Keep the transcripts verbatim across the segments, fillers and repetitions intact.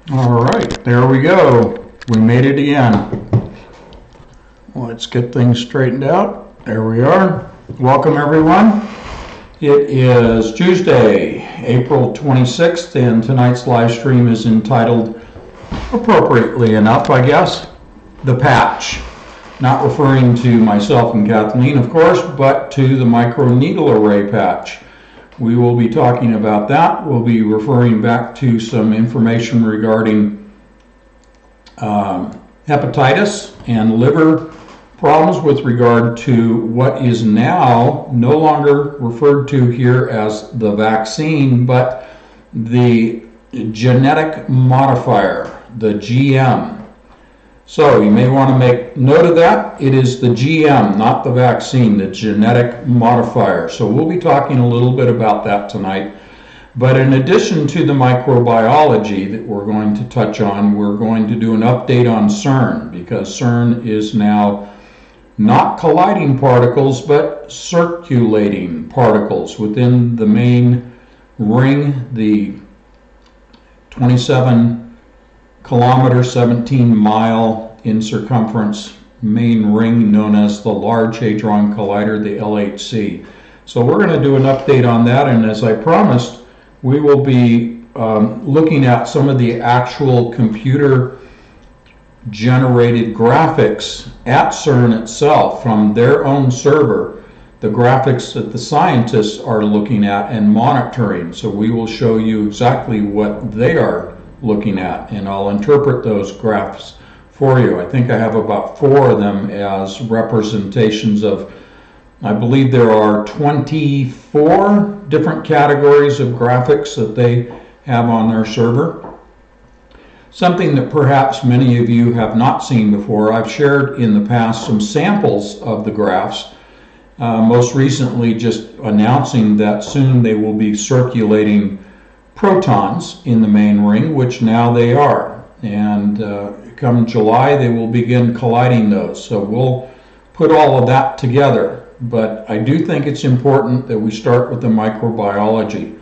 All right, there we go. We made it again. Let's get things straightened out. There we are. Welcome, everyone. It is Tuesday, April twenty-sixth, and tonight's live stream is entitled, appropriately enough, I guess, The Patch. Not referring to myself and Kathleen, of course, but to the microneedle array patch. We will be talking about that. We'll be referring back to some information regarding um, hepatitis and liver problems with regard to what is now no longer referred to here as the vaccine, but the genetic modifier, the G M. So you may want to make note of that. It is the G M, not the vaccine, the genetic modifier. So we'll be talking a little bit about that tonight. But in addition to the microbiology that we're going to touch on, we're going to do an update on CERN, because CERN is now not colliding particles, but circulating particles within the main ring, the twenty-seven kilometer, seventeen mile in circumference main ring known as the Large Hadron Collider, the L H C. So we're going to do an update on that, and as I promised, we will be um, looking at some of the actual computer generated graphics at CERN itself from their own server, the graphics that the scientists are looking at and monitoring. So we will show you exactly what they are looking at, and I'll interpret those graphs for you. I think I have about four of them as representations of, I believe there are twenty-four different categories of graphics that they have on their server. Something that perhaps many of you have not seen before. I've shared in the past some samples of the graphs, uh, most recently just announcing that soon they will be circulating protons in the main ring, which now they are, and uh, come July they will begin colliding those. So we'll put all of that together, but I do think it's important that we start with the microbiology.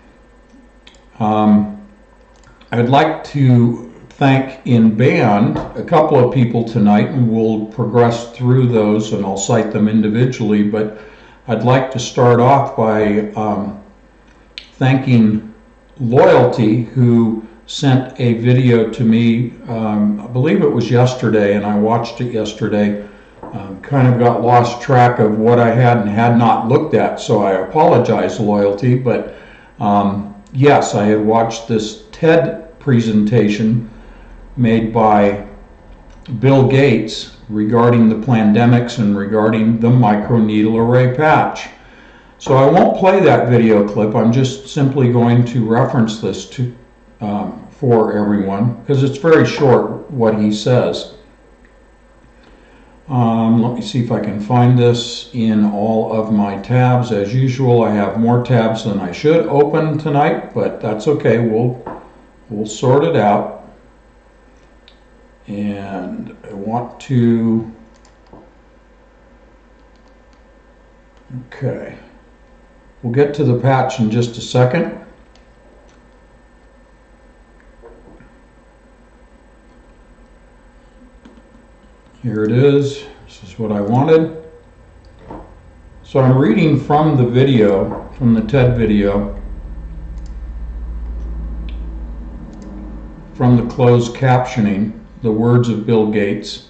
Um, I'd like to thank in band a couple of people tonight, and we'll progress through those and I'll cite them individually, but I'd like to start off by um, thanking Loyalty, who sent a video to me, um, I believe it was yesterday, and I watched it yesterday. Um, kind of got lost track of what I had and had not looked at, so I apologize, Loyalty, but um, yes, I had watched this TED presentation made by Bill Gates regarding the pandemics and regarding the microneedle array patch. So I won't play that video clip. I'm just simply going to reference this to um, for everyone, because it's very short what he says. Um, let me see if I can find this in all of my tabs. As usual, I have more tabs than I should open tonight, but that's okay. We'll we'll sort it out. And I want to. Okay. We'll get to the patch in just a second. Here it is. This is what I wanted. So I'm reading from the video, from the TED video, from the closed captioning, the words of Bill Gates.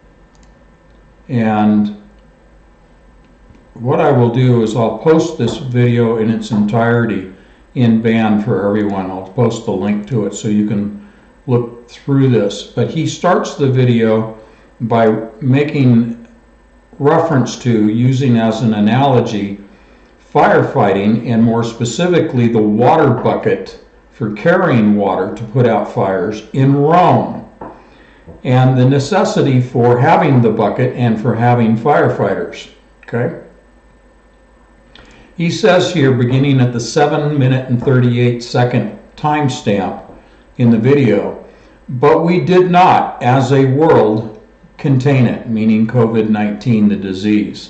And what I will do is I'll post this video in its entirety in band for everyone. I'll post the link to it so you can look through this. But he starts the video by making reference to, using as an analogy, firefighting, and more specifically the water bucket for carrying water to put out fires in Rome, and the necessity for having the bucket and for having firefighters. Okay? He says here, beginning at the seven minute and thirty-eight second timestamp in the video, but we did not, as a world, contain it, meaning COVID nineteen, the disease.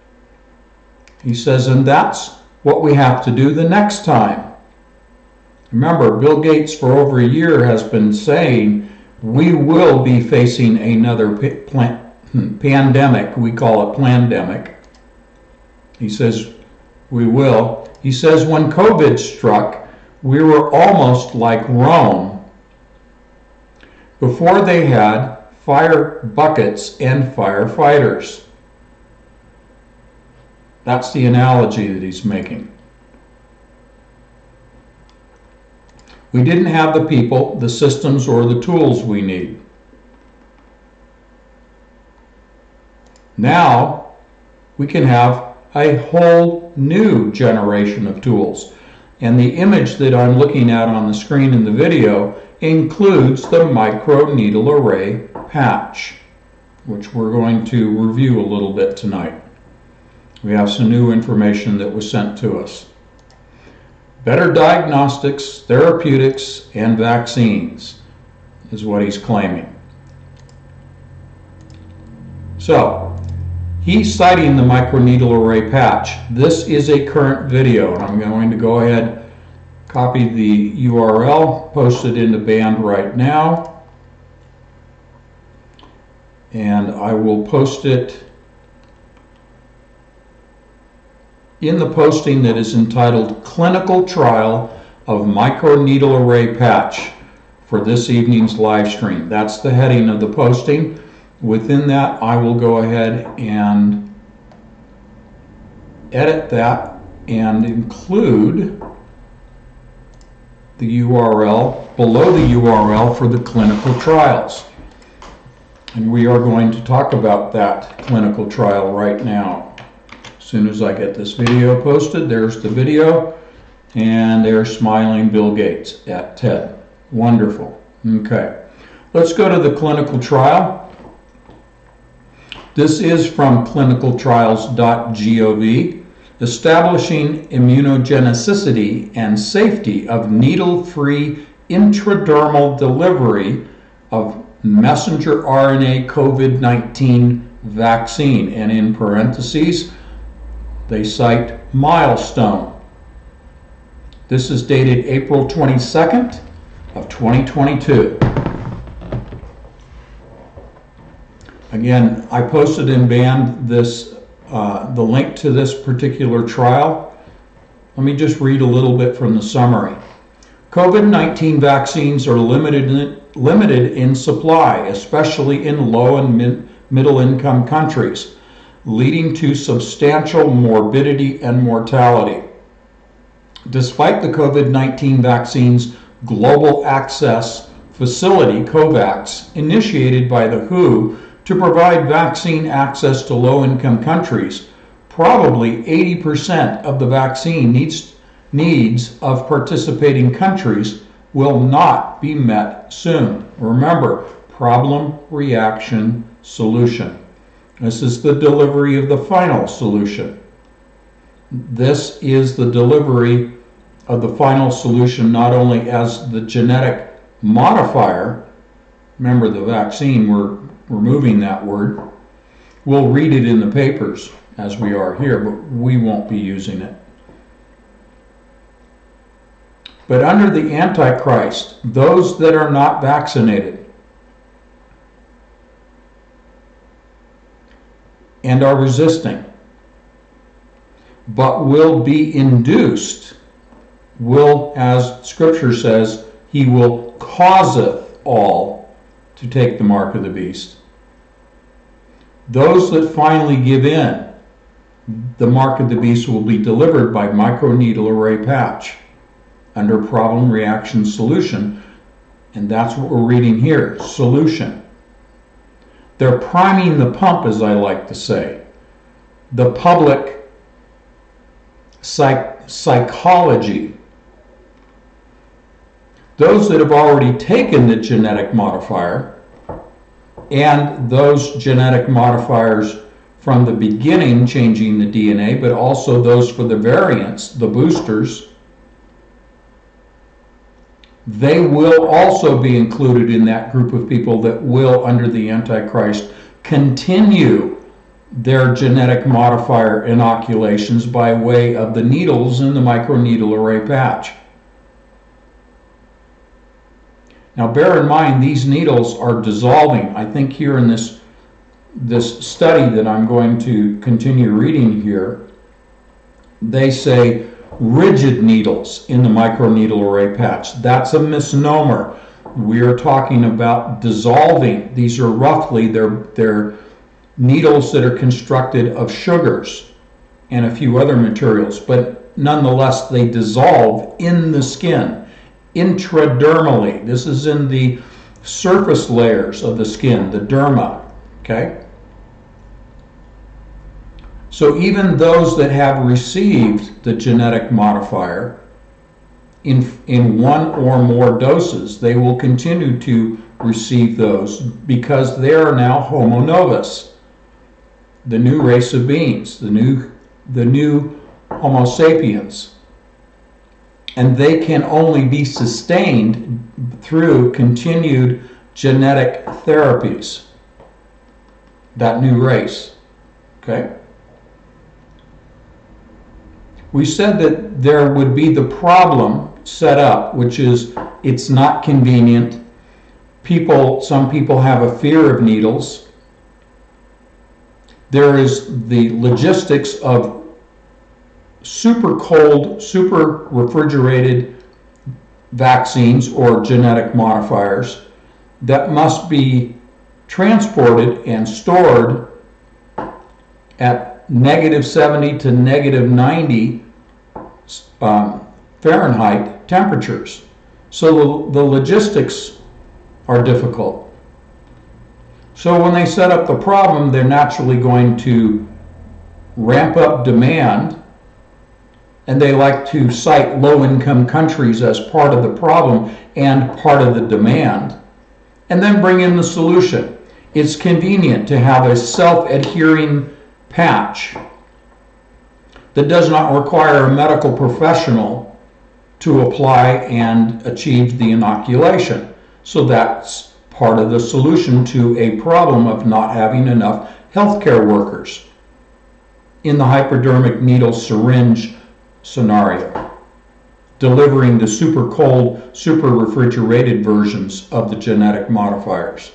He says, and that's what we have to do the next time. Remember, Bill Gates for over a year has been saying we will be facing another pandemic. We call it plandemic. He says we will. He says when COVID struck, we were almost like Rome before they had fire buckets and firefighters. That's the analogy that he's making. We didn't have the people, the systems, or the tools we need. Now, we can have a whole new generation of tools. And the image that I'm looking at on the screen in the video includes the microneedle array patch, which we're going to review a little bit tonight. We have some new information that was sent to us. Better diagnostics, therapeutics, and vaccines is what he's claiming. So, he's citing the microneedle array patch. This is a current video, and I'm going to go ahead, copy the U R L, post it into Band right now, and I will post it in the posting that is entitled Clinical Trial of Microneedle Array Patch for this evening's live stream. That's the heading of the posting. Within that, I will go ahead and edit that and include the U R L below the U R L for the clinical trials. And we are going to talk about that clinical trial right now. As soon as I get this video posted, there's the video, and there's smiling Bill Gates at TED. Wonderful. Okay, let's go to the clinical trial. This is from clinical trials dot gov, establishing immunogenicity and safety of needle-free intradermal delivery of messenger R N A COVID nineteen vaccine, and in parentheses, they cite milestone. This is dated April twenty-second of twenty twenty-two. Again, I posted in Band this, uh, the link to this particular trial. Let me just read a little bit from the summary. COVID nineteen vaccines are limited in, limited in supply, especially in low and mid, middle income countries, leading to substantial morbidity and mortality. Despite the COVID nineteen vaccine's Global Access Facility, COVAX, initiated by the W H O to provide vaccine access to low-income countries, probably eighty percent of the vaccine needs, needs of participating countries will not be met soon. Remember, problem, reaction, solution. This is the delivery of the final solution. This is the delivery of the final solution not only as the genetic modifier, remember the vaccine, we're removing that word. We'll read it in the papers as we are here, but we won't be using it. But under the Antichrist, those that are not vaccinated and are resisting, but will be induced, will, as Scripture says, he will causeth all to take the mark of the beast. Those that finally give in, the mark of the beast will be delivered by microneedle array patch under problem, reaction, solution, and that's what we're reading here, solution. They're priming the pump, as I like to say. The public psych psychology. Those that have already taken the genetic modifier and those genetic modifiers from the beginning changing the D N A, but also those for the variants, the boosters, they will also be included in that group of people that will, under the Antichrist, continue their genetic modifier inoculations by way of the needles in the microneedle array patch. Now bear in mind, these needles are dissolving. I think here in this, this study that I'm going to continue reading here, they say rigid needles in the microneedle array patch. That's a misnomer. We are talking about dissolving. These are roughly, they're, they're needles that are constructed of sugars and a few other materials, but nonetheless they dissolve in the skin intradermally. This is in the surface layers of the skin, the derma, okay? So even those that have received the genetic modifier in, in one or more doses, they will continue to receive those because they are now Homo novus, the new race of beings, the new, the new Homo sapiens. And they can only be sustained through continued genetic therapies, that new race, okay? We said that there would be the problem set up, which is it's not convenient. People, some people have a fear of needles. There is the logistics of super cold, super refrigerated vaccines or genetic modifiers that must be transported and stored at negative seventy to negative ninety um, Fahrenheit temperatures. So the, the logistics are difficult. So when they set up the problem, they're naturally going to ramp up demand, and they like to cite low-income countries as part of the problem and part of the demand, and then bring in the solution. It's convenient to have a self-adhering patch that does not require a medical professional to apply and achieve the inoculation. So that's part of the solution to a problem of not having enough healthcare workers in the hypodermic needle syringe scenario, delivering the super cold, super refrigerated versions of the genetic modifiers.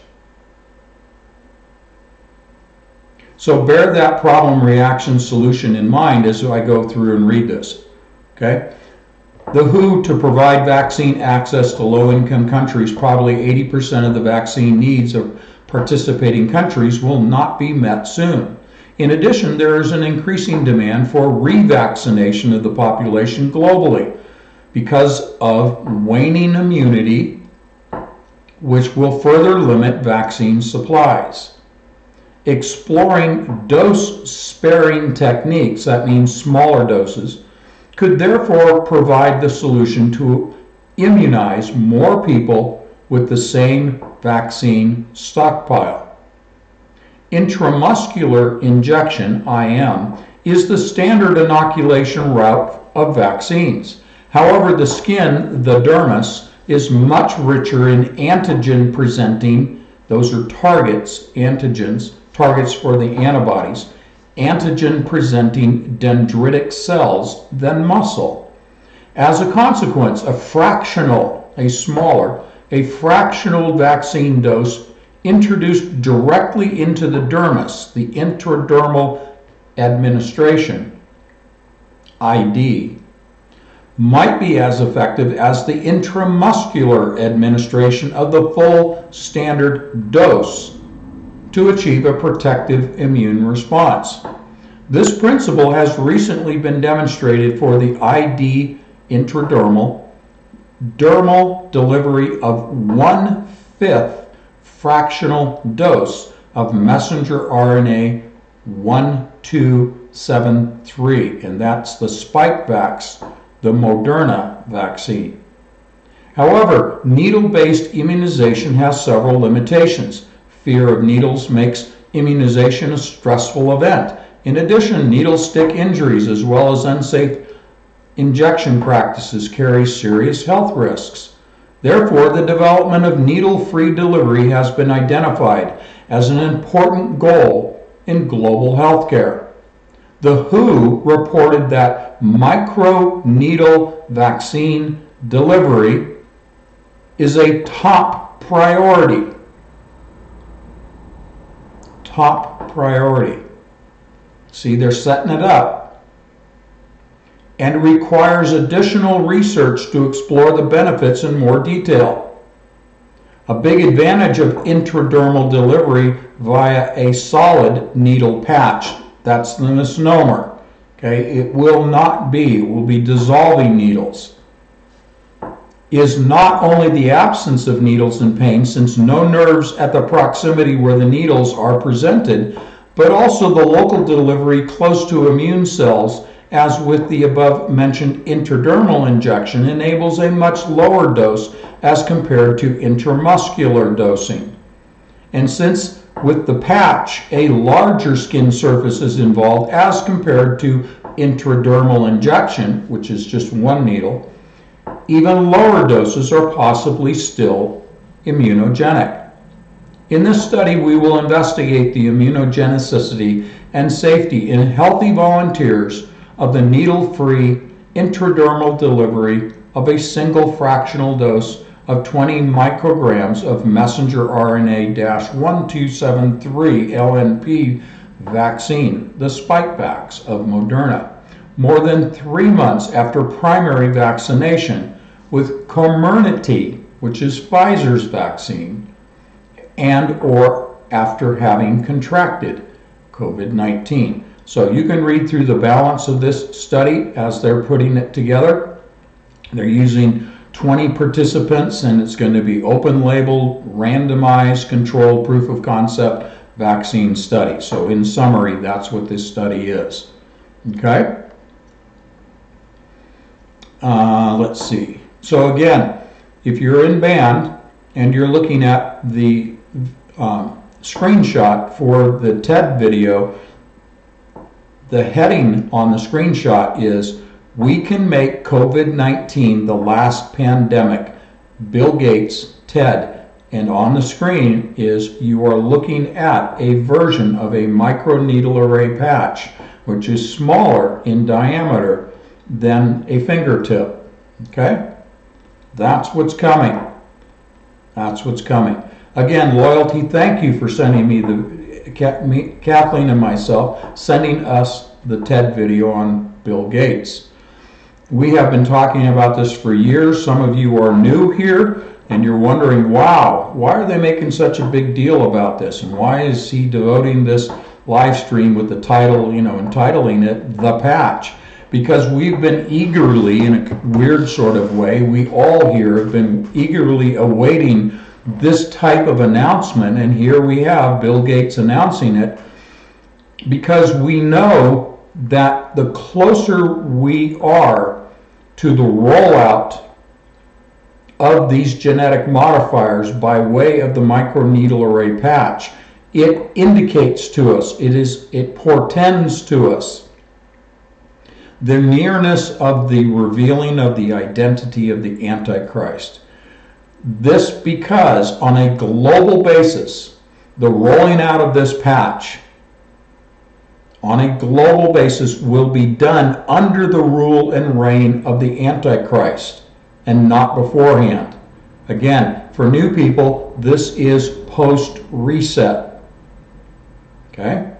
So bear that problem, reaction, solution in mind as I go through and read this, okay? The W H O, to provide vaccine access to low-income countries, probably eighty percent of the vaccine needs of participating countries will not be met soon. In addition, there is an increasing demand for revaccination of the population globally because of waning immunity, which will further limit vaccine supplies. Exploring dose-sparing techniques, that means smaller doses, could therefore provide the solution to immunize more people with the same vaccine stockpile. Intramuscular injection, I M, is the standard inoculation route of vaccines. However, the skin, the dermis, is much richer in antigen presenting, those are targets, antigens, targets for the antibodies, antigen presenting dendritic cells than muscle. As a consequence, a fractional, a smaller, a fractional vaccine dose introduced directly into the dermis, the intradermal administration, I D, might be as effective as the intramuscular administration of the full standard dose to achieve a protective immune response. This principle has recently been demonstrated for the I D intradermal dermal delivery of one-fifth fractional dose of messenger R N A one two seven three, and that's the Spikevax, the Moderna vaccine. However, needle-based immunization has several limitations. Fear of needles makes immunization a stressful event. In addition, needle stick injuries as well as unsafe injection practices carry serious health risks. Therefore, the development of needle-free delivery has been identified as an important goal in global healthcare. The W H O reported that microneedle vaccine delivery is a top priority. Top priority. See, they're setting it up. And requires additional research to explore the benefits in more detail. A big advantage of intradermal delivery via a solid needle patch, that's the misnomer. Okay, it will not be, it will be dissolving needles, is not only the absence of needles and pain, since no nerves at the proximity where the needles are presented, but also the local delivery close to immune cells, as with the above mentioned intradermal injection, enables a much lower dose as compared to intramuscular dosing. And since with the patch a larger skin surface is involved as compared to intradermal injection, which is just one needle, even lower doses are possibly still immunogenic. In this study, we will investigate the immunogenicity and safety in healthy volunteers of the needle-free intradermal delivery of a single fractional dose of twenty micrograms of messenger R N A one two seven three L N P vaccine, the Spikevax of Moderna, more than three months after primary vaccination with Comirnaty, which is Pfizer's vaccine, and or after having contracted COVID nineteen. So you can read through the balance of this study as they're putting it together. They're using twenty participants, and it's going to be open label, randomized, controlled proof of concept vaccine study. So in summary, that's what this study is. Okay? Uh, let's see. So again, if you're in band and you're looking at the um, screenshot for the TED video, the heading on the screenshot is, "We can make COVID nineteen the last pandemic, Bill Gates, TED." And on the screen is, you are looking at a version of a microneedle array patch, which is smaller in diameter than a fingertip. Okay? That's what's coming. That's what's coming. Again, Loyalty, thank you for sending me the, Kathleen and myself, sending us the TED video on Bill Gates. We have been talking about this for years. Some of you are new here and you're wondering, wow, why are they making such a big deal about this? And why is he devoting this live stream with the title, you know, entitling it The Patch? Because we've been eagerly, in a weird sort of way, we all here have been eagerly awaiting this type of announcement, and here we have Bill Gates announcing it, because we know that the closer we are to the rollout of these genetic modifiers by way of the microneedle array patch, it indicates to us, it is, it portends to us the nearness of the revealing of the identity of the Antichrist. This because on a global basis, the rolling out of this patch on a global basis will be done under the rule and reign of the Antichrist and not beforehand. Again, for new people, this is post-reset. Okay?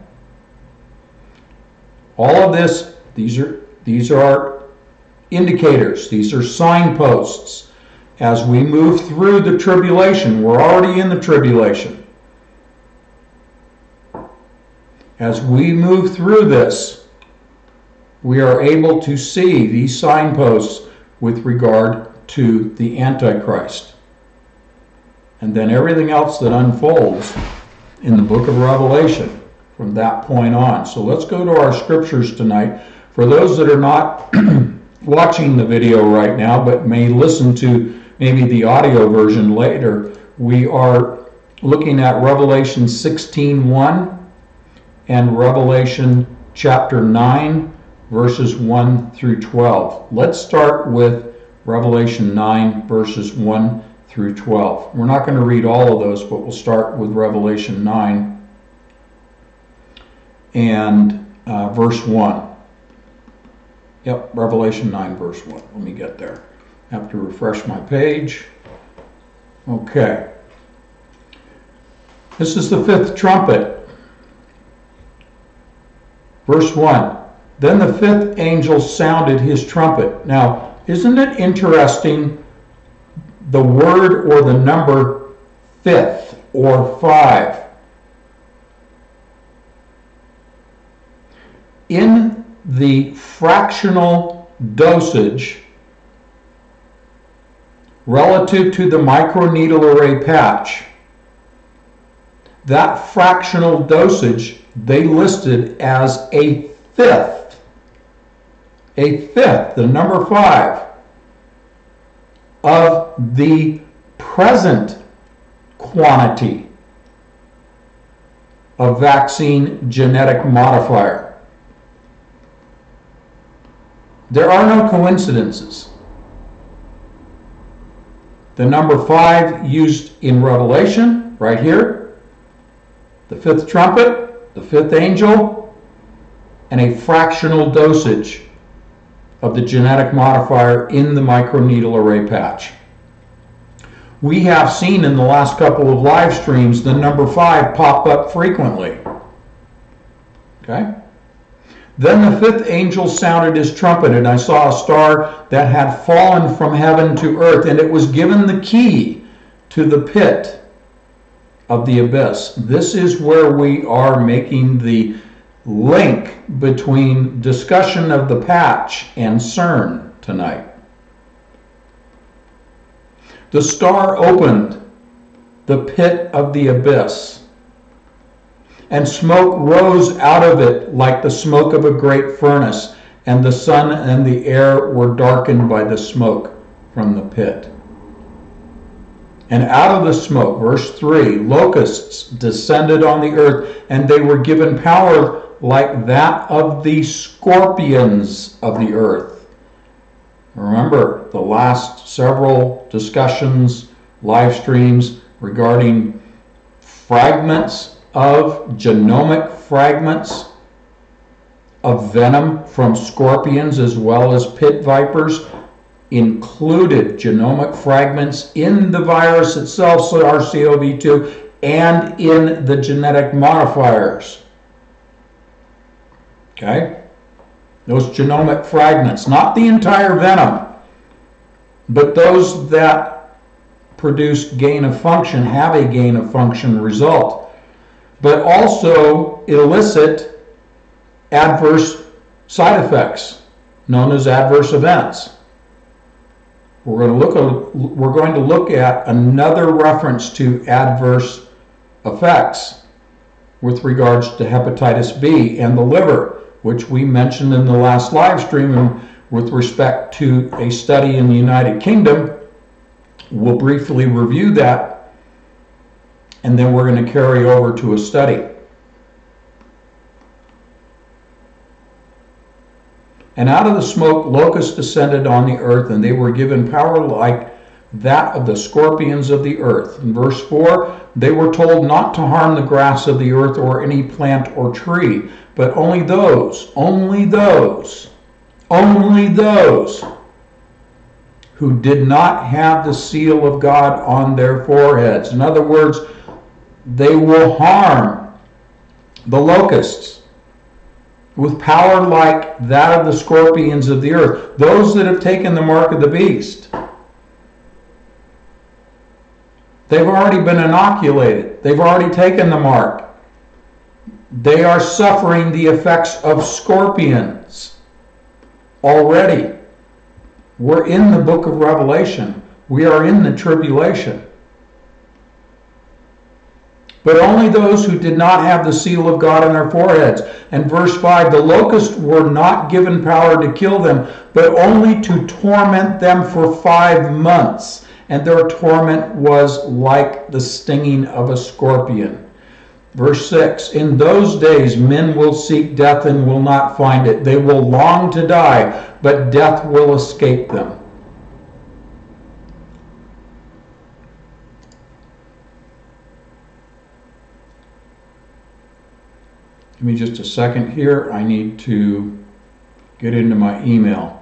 All of this, these are, these are indicators, these are signposts. As we move through the tribulation, we're already in the tribulation. As we move through this, we are able to see these signposts with regard to the Antichrist. And then everything else that unfolds in the book of Revelation from that point on. So let's go to our scriptures tonight. For those that are not watching the video right now, but may listen to maybe the audio version later, we are looking at Revelation sixteen one and Revelation chapter nine, verses one through twelve. Let's start with Revelation nine, verses one through twelve. We're not going to read all of those, but we'll start with Revelation nine and uh, verse one. Yep, Revelation nine, verse one. Let me get there. I have to refresh my page. Okay. This is the fifth trumpet. Verse one. Then the fifth angel sounded his trumpet. Now, isn't it interesting, the word or the number fifth or five? In the fractional dosage relative to the microneedle array patch, that fractional dosage they listed as a fifth. A fifth, the number five, of the present quantity of vaccine genetic modifier. There are no coincidences. The number five used in Revelation, right here, the fifth trumpet, the fifth angel, and a fractional dosage of the genetic modifier in the microneedle array patch. We have seen in the last couple of live streams the number five pop up frequently. Okay? Then the fifth angel sounded his trumpet, and I saw a star that had fallen from heaven to earth, and it was given the key to the pit of the abyss. This is where we are making the link between discussion of the patch and CERN tonight. The star opened the pit of the abyss, and smoke rose out of it like the smoke of a great furnace, and the sun and the air were darkened by the smoke from the pit. And out of the smoke, verse three, locusts descended on the earth, and they were given power like that of the scorpions of the earth. Remember the last several discussions, live streams regarding fragments of genomic fragments of venom from scorpions as well as pit vipers, included genomic fragments in the virus itself, SARS C o V two, and in the genetic modifiers. Okay? Those genomic fragments, not the entire venom, but those that produce gain of function, have a gain of function result, but also elicit adverse side effects known as adverse events. We're going to look at, we're going to look at another reference to adverse effects with regards to hepatitis B and the liver, which we mentioned in the last live stream with respect to a study in the United Kingdom. We'll briefly review that, and then we're going to carry over to a study. And out of the smoke locusts descended on the earth, and they were given power like that of the scorpions of the earth. In verse four, they were told not to harm the grass of the earth or any plant or tree, but only those, only those, only those who did not have the seal of God on their foreheads. In other words, they will harm the locusts with power like that of the scorpions of the earth, those that have taken the mark of the beast. They've already been inoculated. They've already taken the mark. They are suffering the effects of scorpions already. We're in the book of Revelation. We are in the tribulation. But only those who did not have the seal of God on their foreheads. And verse five, the locusts were not given power to kill them, but only to torment them for five months. And their torment was like the stinging of a scorpion. Verse six, in those days men will seek death and will not find it. They will long to die, but death will escape them. Give me just a second here. I need to get into my email.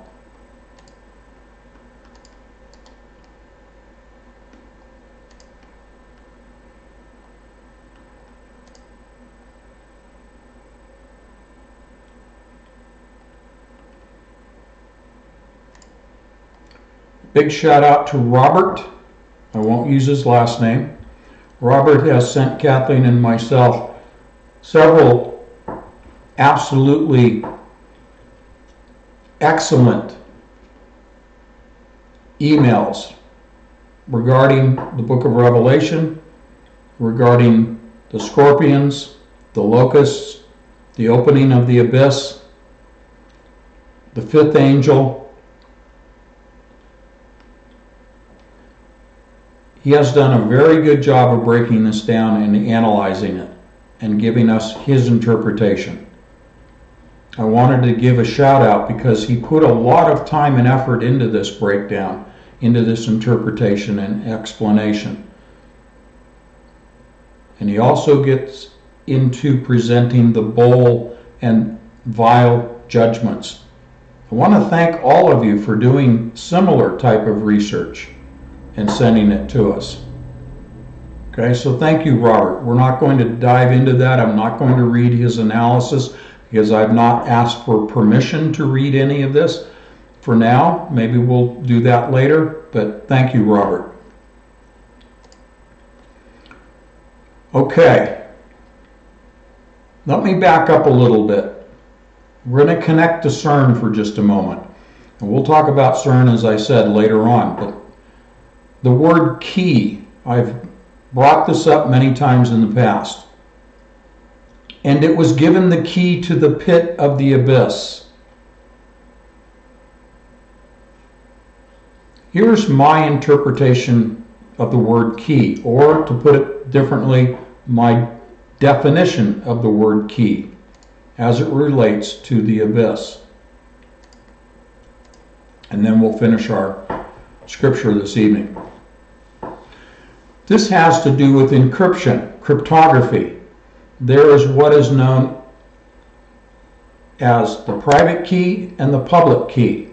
big shout out to Robert. I won't use his last name. Robert has sent Kathleen and myself several absolutely excellent emails regarding the book of Revelation, regarding the scorpions, the locusts, the opening of the abyss, the fifth angel. He has done a very good job of breaking this down and analyzing it and giving us his interpretation. I wanted to give a shout out because he put a lot of time and effort into this breakdown, into this interpretation and explanation. And he also gets into presenting the bowl and vial judgments. I want to thank all of you for doing similar type of research and sending it to us. Okay, so thank you, Robert. We're not going to dive into that. I'm not going to read his analysis because I've not asked for permission to read any of this for now. Maybe we'll do that later, but thank you, Robert. Okay, let me back up a little bit. We're going to connect to CERN for just a moment. And we'll talk about CERN, as I said, later on. But the word key, I've brought this up many times in the past. And it was given the key to the pit of the abyss. Here's my interpretation of the word key, or to put it differently, my definition of the word key as it relates to the abyss. And then we'll finish our scripture this evening. This has to do with encryption, cryptography. There is what is known as the private key and the public key.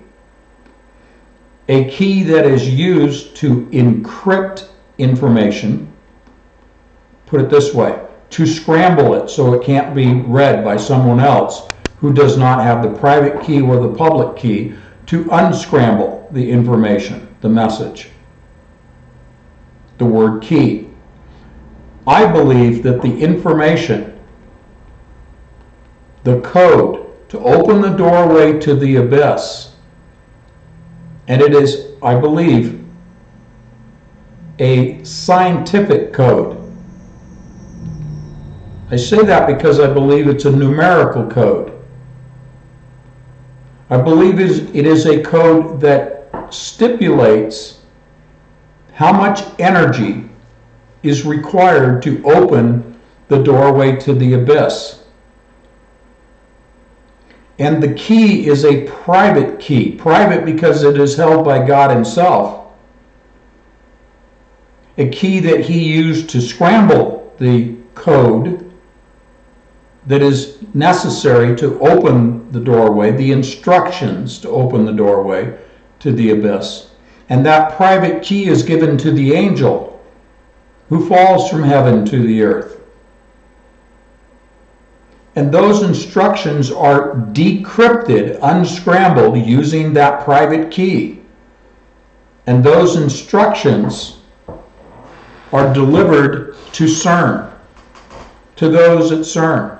A key that is used to encrypt information, put it this way, to scramble it so it can't be read by someone else who does not have the private key or the public key to unscramble the information, the message. The word key. I believe that the information, the code to open the doorway to the abyss, and it is, I believe, a scientific code. I say that because I believe it's a numerical code. I believe it is a code that stipulates how much energy is required to open the doorway to the abyss. And the key is a private key. Private because it is held by God Himself. A key that He used to scramble the code that is necessary to open the doorway, the instructions to open the doorway to the abyss. And that private key is given to the angel who falls from heaven to the earth. And those instructions are decrypted, unscrambled, using that private key. And those instructions are delivered to CERN, to those at CERN.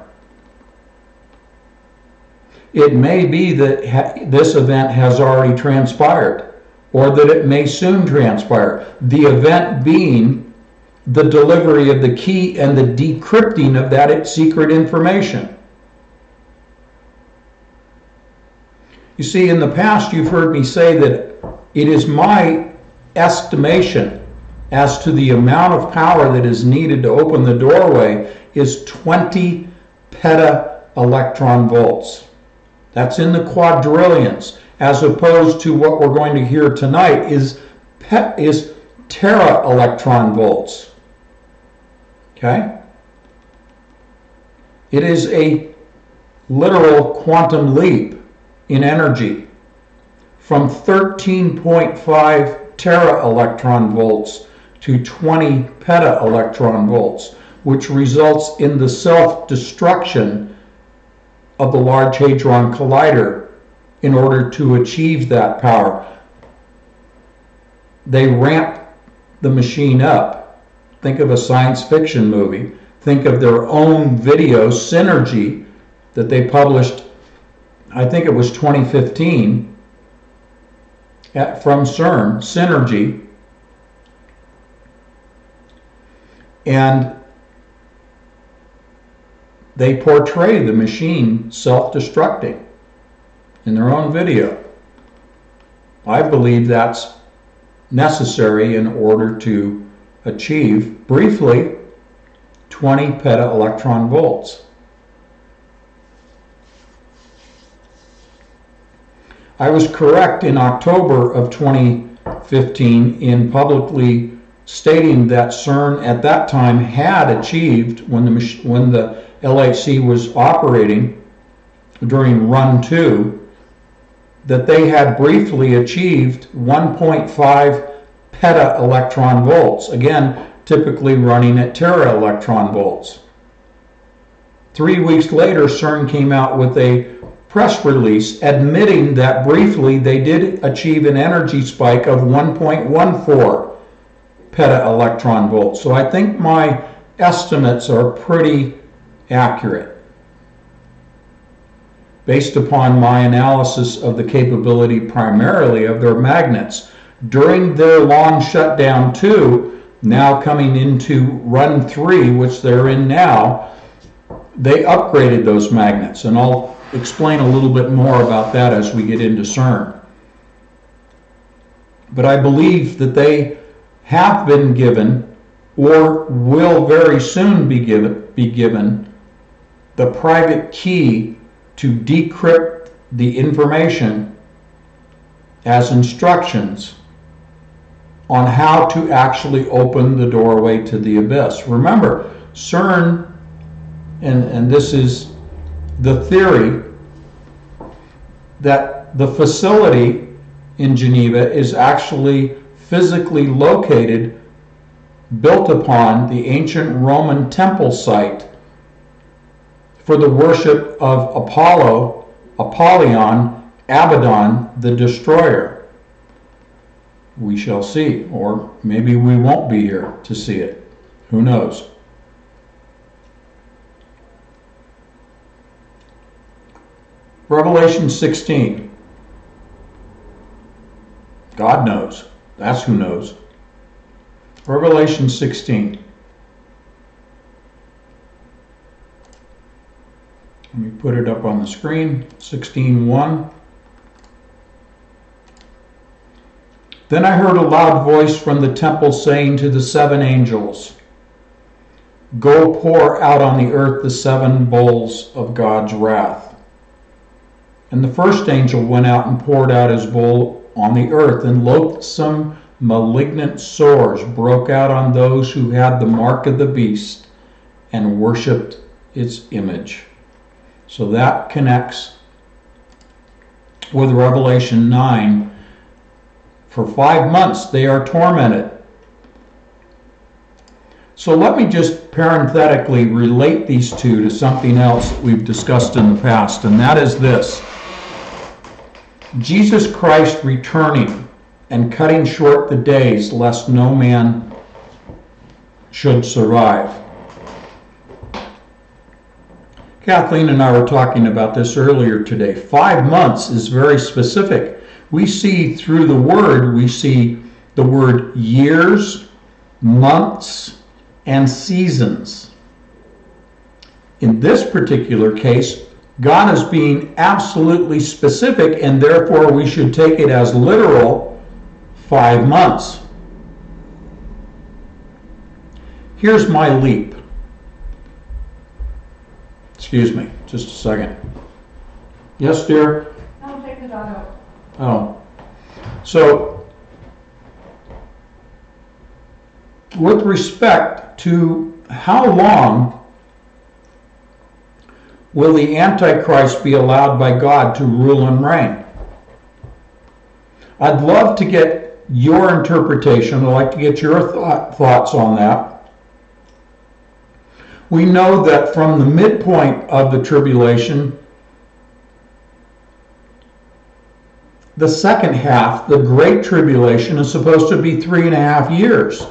It may be that this event has already transpired, or that it may soon transpire. The event being the delivery of the key and the decrypting of that secret information. You see, in the past you've heard me say that it is my estimation as to the amount of power that is needed to open the doorway is twenty peta electron volts. That's in the quadrillions, as opposed to what we're going to hear tonight is, pet, is tera electron volts. Okay? It is a literal quantum leap in energy from thirteen point five tera electron volts to twenty peta electron volts, which results in the self-destruction of the Large Hadron Collider in order to achieve that power. they ramp the machine up. Think of a science fiction movie. Think of their own video, Synergy, that they published, I think it was twenty fifteen, at, from CERN, Synergy. And they portray the machine self-destructing in their own video. I believe that's necessary in order to achieve, briefly, twenty peta-electron volts. I was correct in October of twenty fifteen in publicly stating that CERN at that time had achieved, when the, when the L H C was operating during run two, that they had briefly achieved one point five peta-electron volts, again, typically running at tera-electron volts. Three weeks later, CERN came out with a press release admitting that briefly they did achieve an energy spike of one point one four peta-electron volts. So I think my estimates are pretty accurate based upon my analysis of the capability primarily of their magnets. During their long shutdown two, now coming into run three, which they're in now, they upgraded those magnets, and I'll explain a little bit more about that as we get into CERN. But I believe that they have been given, or will very soon be given, be given the private key to decrypt the information as instructions on how to actually open the doorway to the abyss. Remember, CERN, and, and this is the theory, that the facility in Geneva is actually physically located, built upon the ancient Roman temple site for the worship of Apollo, Apollyon, Abaddon, the destroyer. We shall see, or maybe we won't be here to see it. Who knows? Revelation sixteen. God knows. That's who knows. Revelation sixteen. Let me put it up on the screen. sixteen one. Then I heard a loud voice from the temple saying to the seven angels, "Go pour out on the earth the seven bowls of God's wrath." And the first angel went out and poured out his bowl on the earth, and loathsome malignant sores broke out on those who had the mark of the beast and worshipped its image. So that connects with Revelation nine. For five months they are tormented. So let me just parenthetically relate these two to something else that we've discussed in the past, and that is this. Jesus Christ returning and cutting short the days lest no man should survive. Kathleen and I were talking about this earlier today. Five months is very specific. We see through the word, we see the word years, months, and seasons. In this particular case, God is being absolutely specific, and therefore we should take it as literal, five months. Here's my leap. Excuse me, just a second. Yes, dear? No, take the dog out. Oh. So, with respect to how long will the Antichrist be allowed by God to rule and reign? I'd love to get your interpretation. I'd like to get your th- thoughts on that. We know that from the midpoint of the tribulation the second half, the Great Tribulation, is supposed to be three and a half years.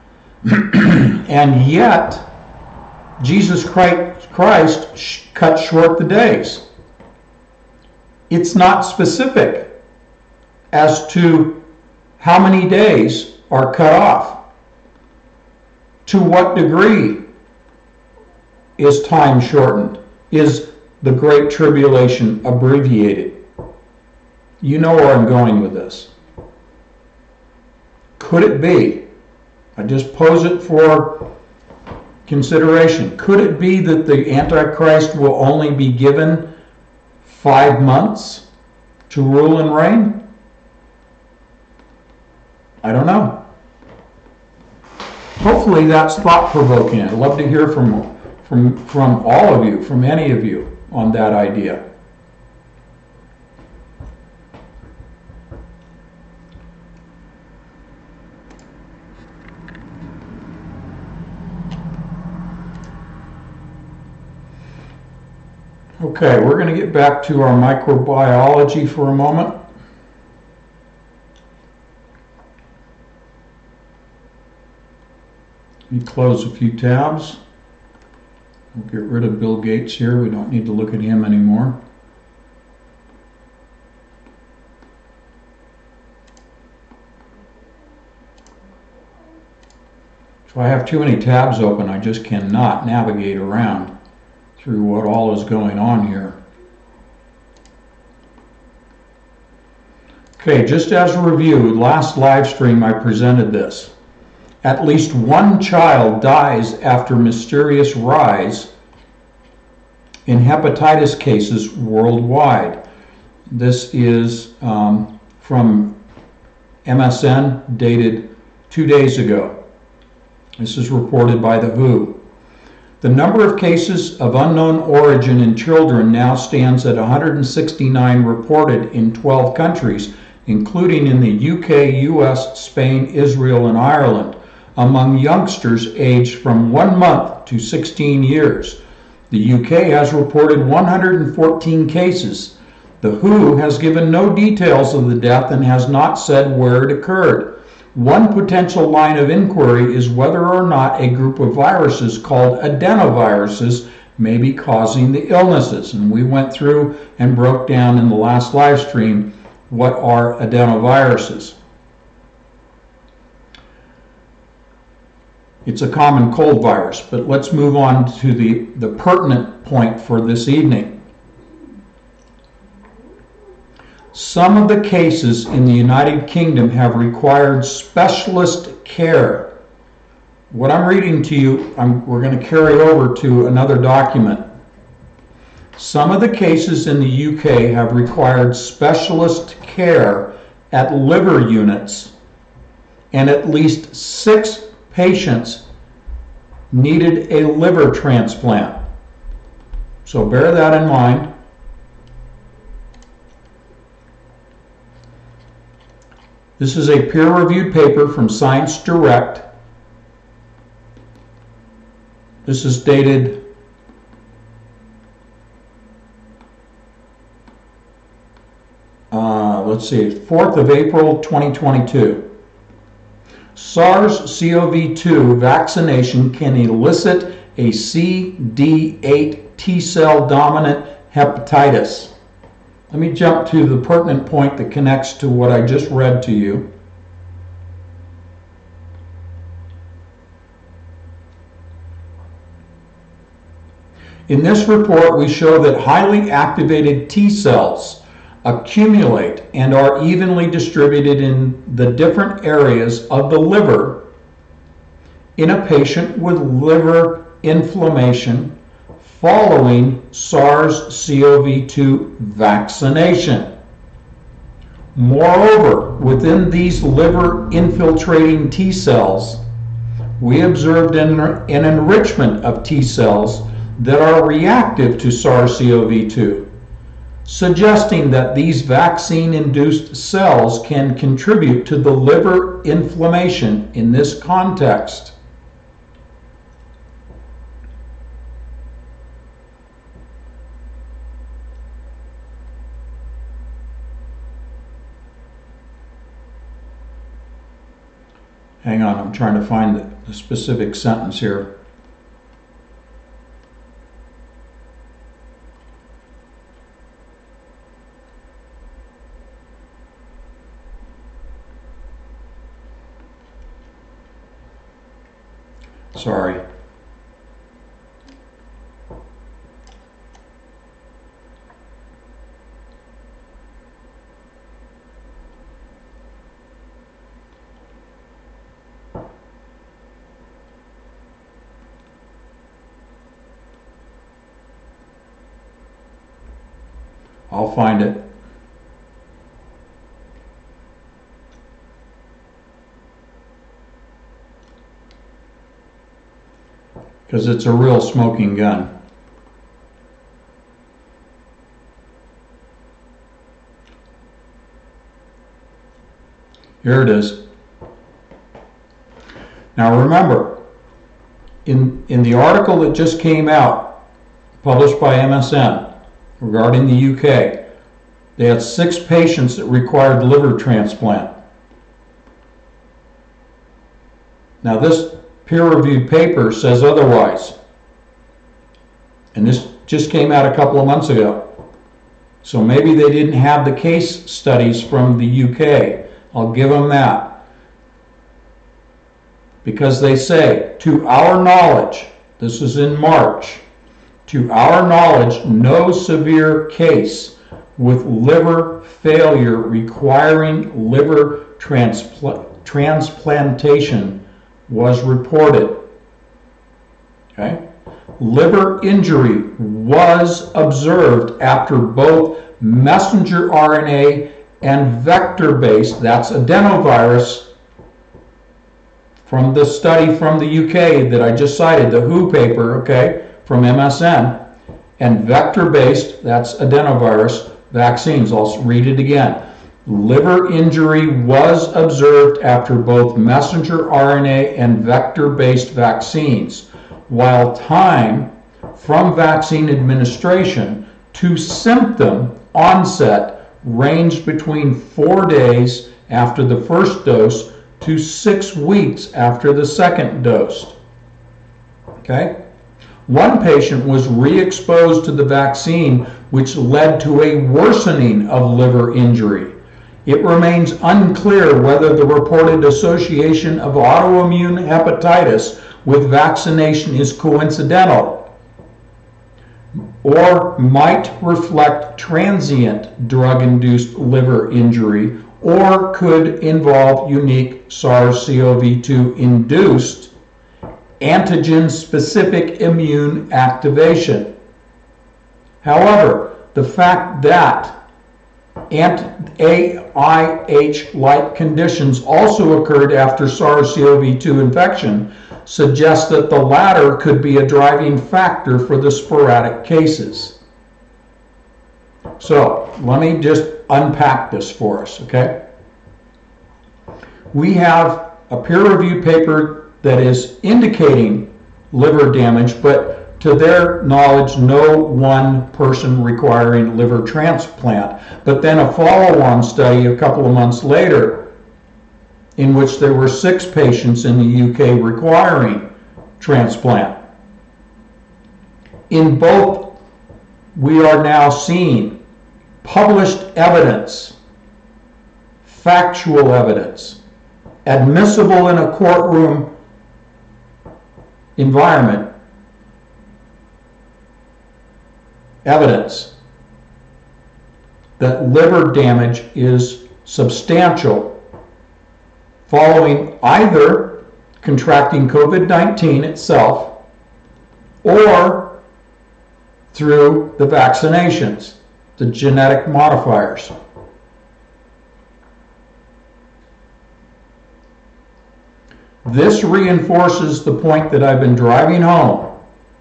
And yet, Jesus Christ cut short the days. It's not specific as to how many days are cut off. To what degree is time shortened? Is the Great Tribulation abbreviated? You know where I'm going with this. Could it be? I just pose it for consideration. Could it be that the Antichrist will only be given five months to rule and reign? I don't know. Hopefully that's thought-provoking. I'd love to hear from, from, from all of you, from any of you, on that idea. Okay, we're going to get back to our microbiology for a moment. Let me close a few tabs. We'll get rid of Bill Gates here. We don't need to look at him anymore. If I have too many tabs open, I just cannot navigate around through what all is going on here. Okay, just as a review, last live stream I presented this. At least one child dies after mysterious rise in hepatitis cases worldwide. This is um, from M S N, dated two days ago. This is reported by the W H O. The number of cases of unknown origin in children now stands at one hundred sixty-nine reported in twelve countries, including in the U K, U S, Spain, Israel, and Ireland, among youngsters aged from one month to sixteen years. The U K has reported one hundred fourteen cases. The W H O has given no details of the death and has not said where it occurred. One potential line of inquiry is whether or not a group of viruses called adenoviruses may be causing the illnesses. And we went through and broke down in the last live stream what are adenoviruses. It's a common cold virus, but let's move on to the, the pertinent point for this evening. Some of the cases in the United Kingdom have required specialist care. What I'm reading to you, I'm, we're going to carry over to another document. Some of the cases in the U K have required specialist care at liver units, and at least six patients needed a liver transplant. So bear that in mind. This is a peer-reviewed paper from Science Direct. This is dated uh, let's see, fourth of April twenty twenty-two. SARS C o V two vaccination can elicit a C D eight T-cell dominant hepatitis. Let me jump to the pertinent point that connects to what I just read to you. In this report, we show that highly activated T cells accumulate and are evenly distributed in the different areas of the liver in a patient with liver inflammation following SARS C o V two vaccination. Moreover, within these liver infiltrating T cells, we observed an, an enrichment of T cells that are reactive to SARS C o V two, suggesting that these vaccine-induced cells can contribute to the liver inflammation in this context. Hang on, I'm trying to find the, the specific sentence here. Sorry. I'll find it. Because it's a real smoking gun. Here it is. Now remember, in, in the article that just came out, published by M S N, regarding the U K, they had six patients that required liver transplant. Now this peer-reviewed paper says otherwise, and this just came out a couple of months ago. So maybe they didn't have the case studies from the U K. I'll give them that. Because they say, to our knowledge, this is in March, to our knowledge, no severe case with liver failure requiring liver transpl- transplantation was reported. Okay? Liver injury was observed after both messenger R N A and vector-based, that's adenovirus, from the study from the U K that I just cited, the W H O paper, okay, from M S N, and vector-based, that's adenovirus, vaccines. I'll read it again. Liver injury was observed after both messenger R N A and vector-based vaccines, while time from vaccine administration to symptom onset ranged between four days after the first dose to six weeks after the second dose. Okay? One patient was re-exposed to the vaccine, which led to a worsening of liver injury. It remains unclear whether the reported association of autoimmune hepatitis with vaccination is coincidental or might reflect transient drug-induced liver injury, or could involve unique SARS-C o V two induced antigen-specific immune activation. However, the fact that A I H-like conditions also occurred after SARS-C o V two infection suggests that the latter could be a driving factor for the sporadic cases. So, let me just unpack this for us, okay? We have a peer-reviewed paper that is indicating liver damage, but to their knowledge, no one person requiring liver transplant. But then a follow-on study a couple of months later in which there were six patients in the U K requiring transplant. In both, we are now seeing published evidence, factual evidence, admissible in a courtroom environment, evidence that liver damage is substantial following either contracting COVID nineteen itself or through the vaccinations, the genetic modifiers. This reinforces the point that I've been driving home,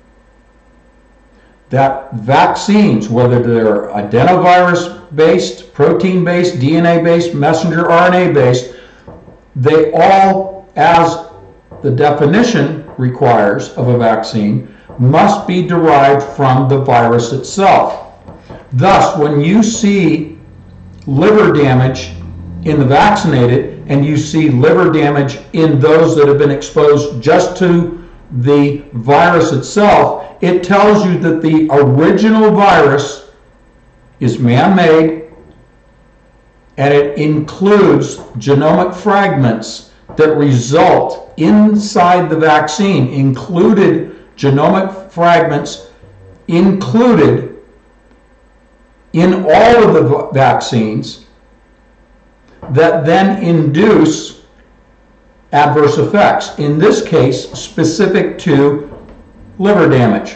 that vaccines, whether they're adenovirus-based, protein-based, D N A-based, messenger R N A-based, they all, as the definition requires of a vaccine, must be derived from the virus itself. Thus, when you see liver damage in the vaccinated, and you see liver damage in those that have been exposed just to the virus itself, it tells you that the original virus is man-made, and it includes genomic fragments that result inside the vaccine, included genomic fragments included in all of the vaccines that then induce adverse effects, in this case specific to liver damage.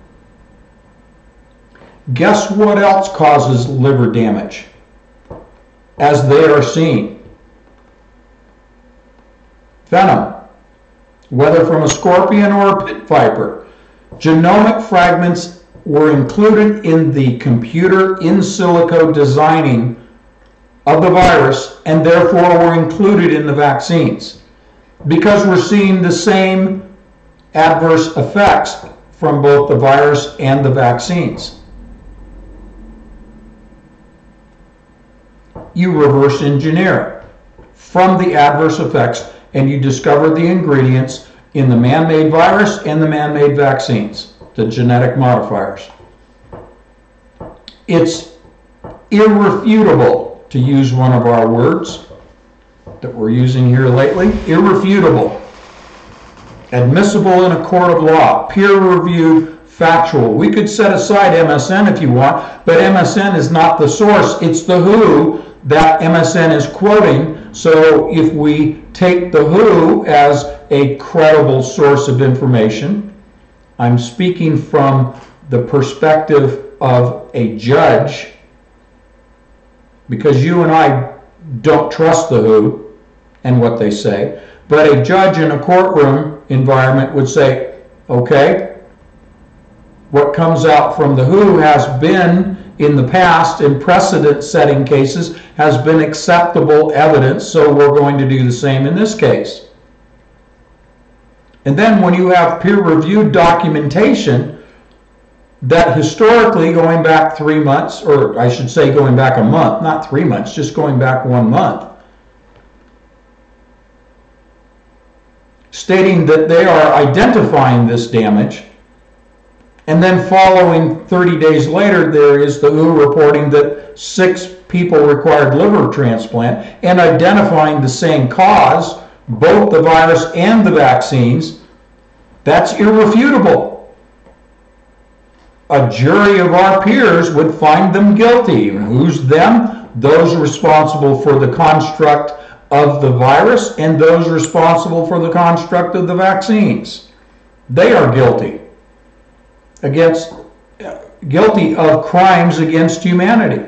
Guess what else causes liver damage as they are seen? Venom, whether from a scorpion or a pit viper. Genomic fragments were included in the computer in silico designing of the virus, and therefore were included in the vaccines, because we're seeing the same adverse effects from both the virus and the vaccines. You reverse engineer from the adverse effects, and you discover the ingredients in the man-made virus and the man-made vaccines, the genetic modifiers. It's irrefutable, to use one of our words that we're using here lately, irrefutable, admissible in a court of law, peer-reviewed, factual. We could set aside M S N if you want, but M S N is not the source. It's the W H O that M S N is quoting. So if we take the W H O as a credible source of information, I'm speaking from the perspective of a judge, because you and I don't trust the W H O and what they say, but a judge in a courtroom environment would say, okay, what comes out from the W H O has been, in the past, in precedent-setting cases, has been acceptable evidence, so we're going to do the same in this case. And then when you have peer-reviewed documentation that historically, going back three months, or I should say going back a month, not three months, just going back one month, stating that they are identifying this damage, and then following thirty days later, there is the W H O reporting that six people required liver transplant, and identifying the same cause, both the virus and the vaccines. That's irrefutable. A jury of our peers would find them guilty. Who's them? Those responsible for the construct of the virus and those responsible for the construct of the vaccines. They are guilty. Against, guilty of crimes against humanity.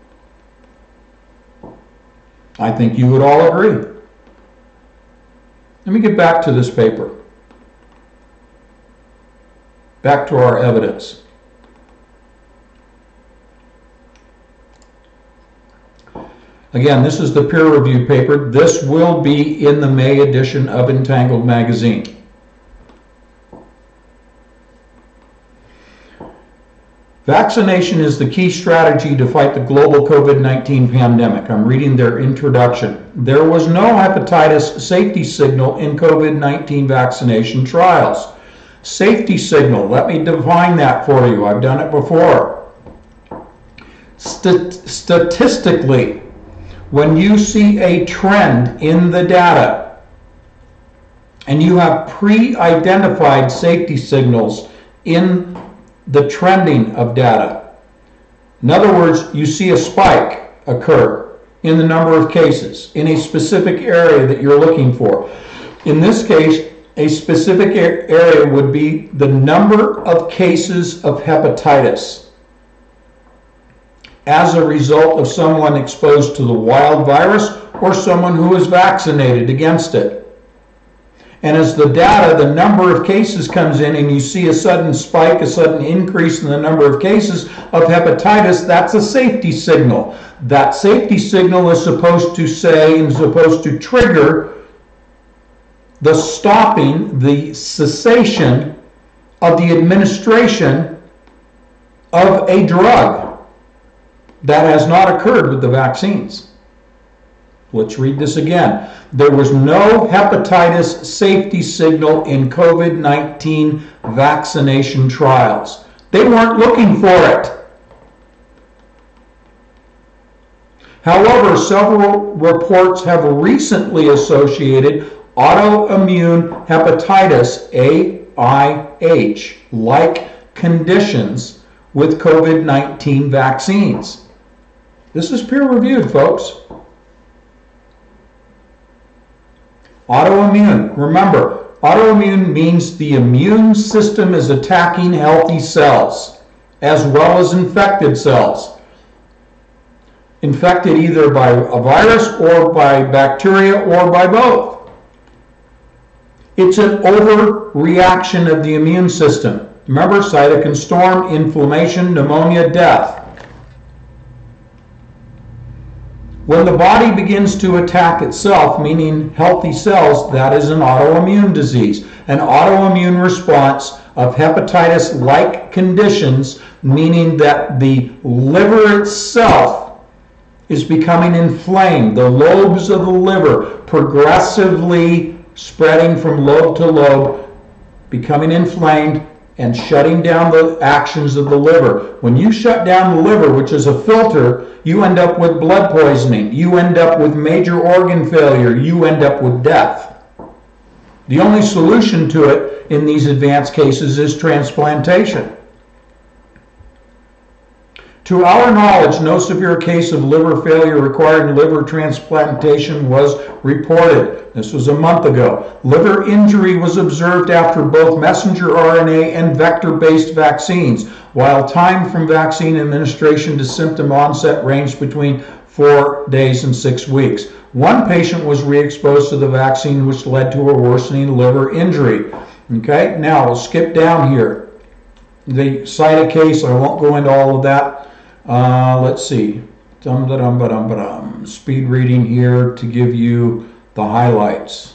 I think you would all agree. Let me get back to this paper. Back to our evidence. Again, this is the peer-reviewed paper. This will be in the May edition of Entangled Magazine. Vaccination is the key strategy to fight the global COVID nineteen pandemic. I'm reading their introduction. There was no hepatitis safety signal in COVID nineteen vaccination trials. Safety signal, let me define that for you. I've done it before. St- statistically, when you see a trend in the data and you have pre-identified safety signals in the trending of data. In other words, you see a spike occur in the number of cases in a specific area that you're looking for. In this case, a specific area would be the number of cases of hepatitis as a result of someone exposed to the wild virus or someone who is vaccinated against it. And as the data, the number of cases comes in and you see a sudden spike, a sudden increase in the number of cases of hepatitis, that's a safety signal. That safety signal is supposed to say and supposed to trigger the stopping, the cessation of the administration of a drug. That has not occurred with the vaccines. Let's read this again. There was no hepatitis safety signal in COVID nineteen vaccination trials. They weren't looking for it. However, several reports have recently associated autoimmune hepatitis, A I H, like conditions with COVID nineteen vaccines. This is peer-reviewed, folks. Autoimmune. Remember, autoimmune means the immune system is attacking healthy cells as well as infected cells. Infected either by a virus or by bacteria or by both. It's an overreaction of the immune system. Remember, cytokine storm, inflammation, pneumonia, death. When the body begins to attack itself, meaning healthy cells, that is an autoimmune disease. An autoimmune response of hepatitis-like conditions, meaning that the liver itself is becoming inflamed. The lobes of the liver progressively spreading from lobe to lobe, becoming inflamed and shutting down the actions of the liver. When you shut down the liver, which is a filter, you end up with blood poisoning. You end up with major organ failure. You end up with death. The only solution to it in these advanced cases is transplantation. To our knowledge, no severe case of liver failure requiring liver transplantation was reported. This was a month ago. Liver injury was observed after both messenger R N A and vector-based vaccines, while time from vaccine administration to symptom onset ranged between four days and six weeks. One patient was re-exposed to the vaccine, which led to a worsening liver injury. Okay, now we'll skip down here. The cite a case, I won't go into all of that. Uh, let's see, dum da dum ba dum ba dum. Speed reading here to give you the highlights.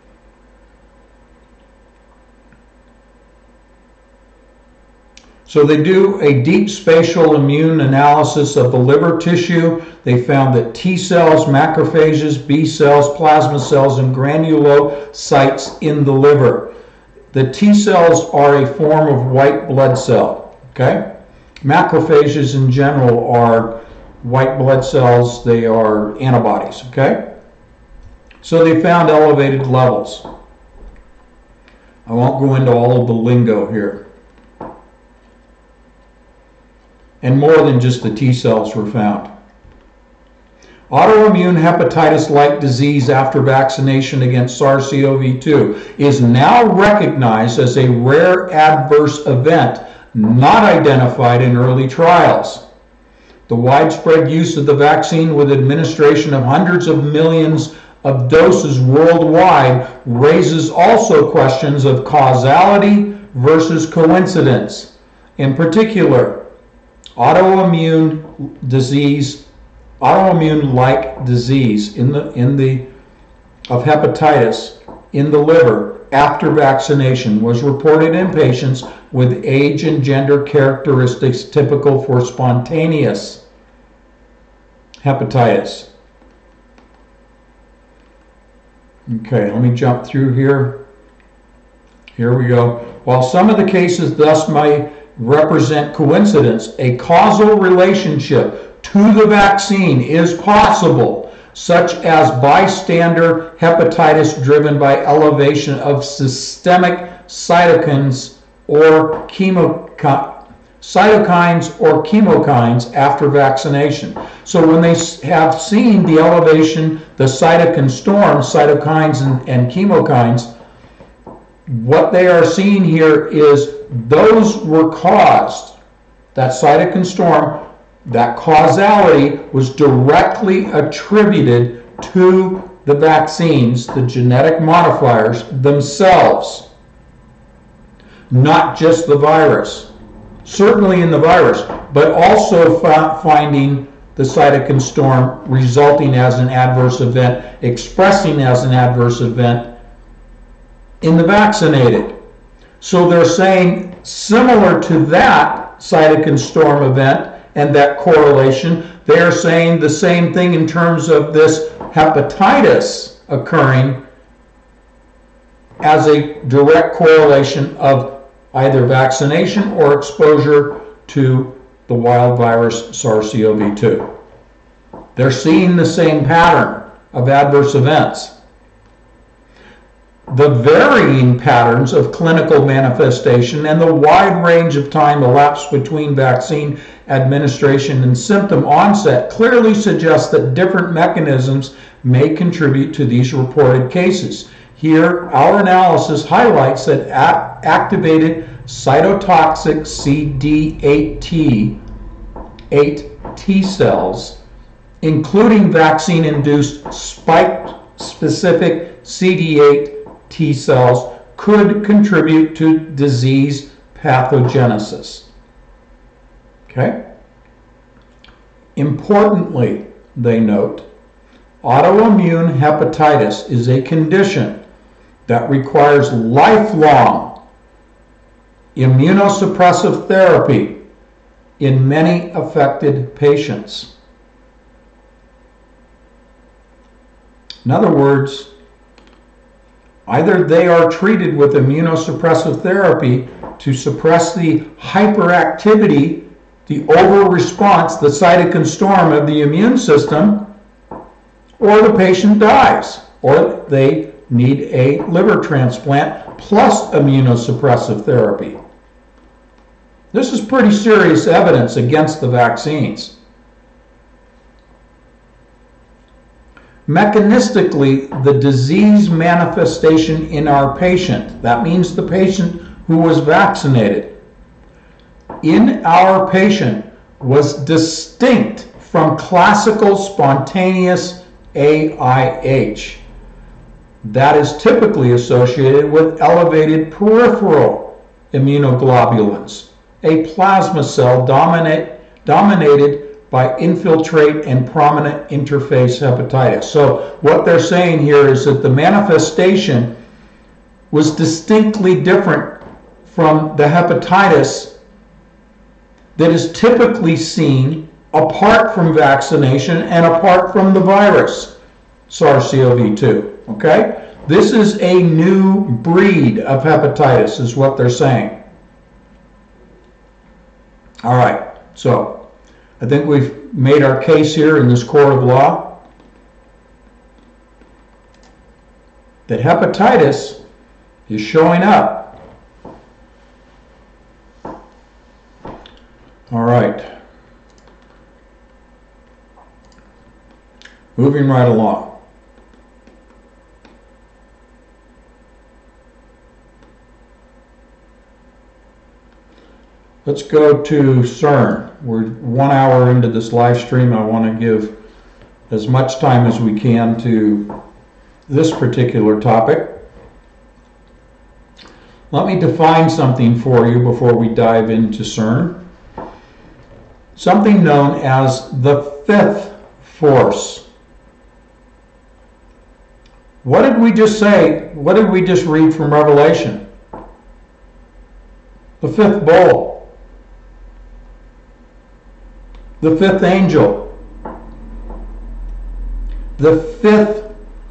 So they do a deep spatial immune analysis of the liver tissue. They found that T cells, macrophages, B cells, plasma cells, and granulocytes in the liver. The T cells are a form of white blood cell, okay? Macrophages in general are white blood cells. They are antibodies, okay? So they found elevated levels. I won't go into all of the lingo here. And more than just the T cells were found. Autoimmune hepatitis-like disease after vaccination against SARS C o V two is now recognized as a rare adverse event not identified in early trials. The widespread use of the vaccine with administration of hundreds of millions of doses worldwide raises also questions of causality versus coincidence. In particular, autoimmune disease, autoimmune-like disease in the in the of hepatitis in the liver after vaccination was reported in patients with age and gender characteristics typical for spontaneous hepatitis. Okay, let me jump through here. Here we go. While some of the cases thus may represent coincidence, a causal relationship to the vaccine is possible, such as bystander hepatitis driven by elevation of systemic cytokines or chemoki- cytokines or chemokines after vaccination. So when they have seen the elevation, the cytokine storm, cytokines and, and chemokines, what they are seeing here is those were caused, that cytokine storm, that causality was directly attributed to the vaccines, the genetic modifiers themselves, not just the virus. Certainly in the virus, but also finding the cytokine storm resulting as an adverse event, expressing as an adverse event in the vaccinated. So they're saying similar to that cytokine storm event and that correlation, they're saying the same thing in terms of this hepatitis occurring as a direct correlation of either vaccination or exposure to the wild virus SARS-C o V two. They're seeing the same pattern of adverse events. The varying patterns of clinical manifestation and the wide range of time elapsed between vaccine administration and symptom onset clearly suggest that different mechanisms may contribute to these reported cases. Here, our analysis highlights that activated cytotoxic C D eight T cells, including vaccine-induced spike-specific C D eight T cells, could contribute to disease pathogenesis. Okay? Importantly, they note, autoimmune hepatitis is a condition that requires lifelong immunosuppressive therapy in many affected patients. In other words, either they are treated with immunosuppressive therapy to suppress the hyperactivity, the over-response, the cytokine storm of the immune system, or the patient dies, or they need a liver transplant plus immunosuppressive therapy. This is pretty serious evidence against the vaccines. Mechanistically, the disease manifestation in our patient, that means the patient who was vaccinated, in our patient was distinct from classical spontaneous A I H. That is typically associated with elevated peripheral immunoglobulins, a plasma cell dominate, dominated by infiltrate and prominent interface hepatitis. So what they're saying here is that the manifestation was distinctly different from the hepatitis that is typically seen apart from vaccination and apart from the virus, SARS-C o V two. Okay? This is a new breed of hepatitis, is what they're saying. All right, so I think we've made our case here in this court of law that hepatitis is showing up. All right. Moving right along. Let's go to CERN. We're one hour into this live stream. I want to give as much time as we can to this particular topic. Let me define something for you before we dive into CERN. Something known as the fifth force. What did we just say? What did we just read from Revelation? The fifth bowl. The fifth angel, the fifth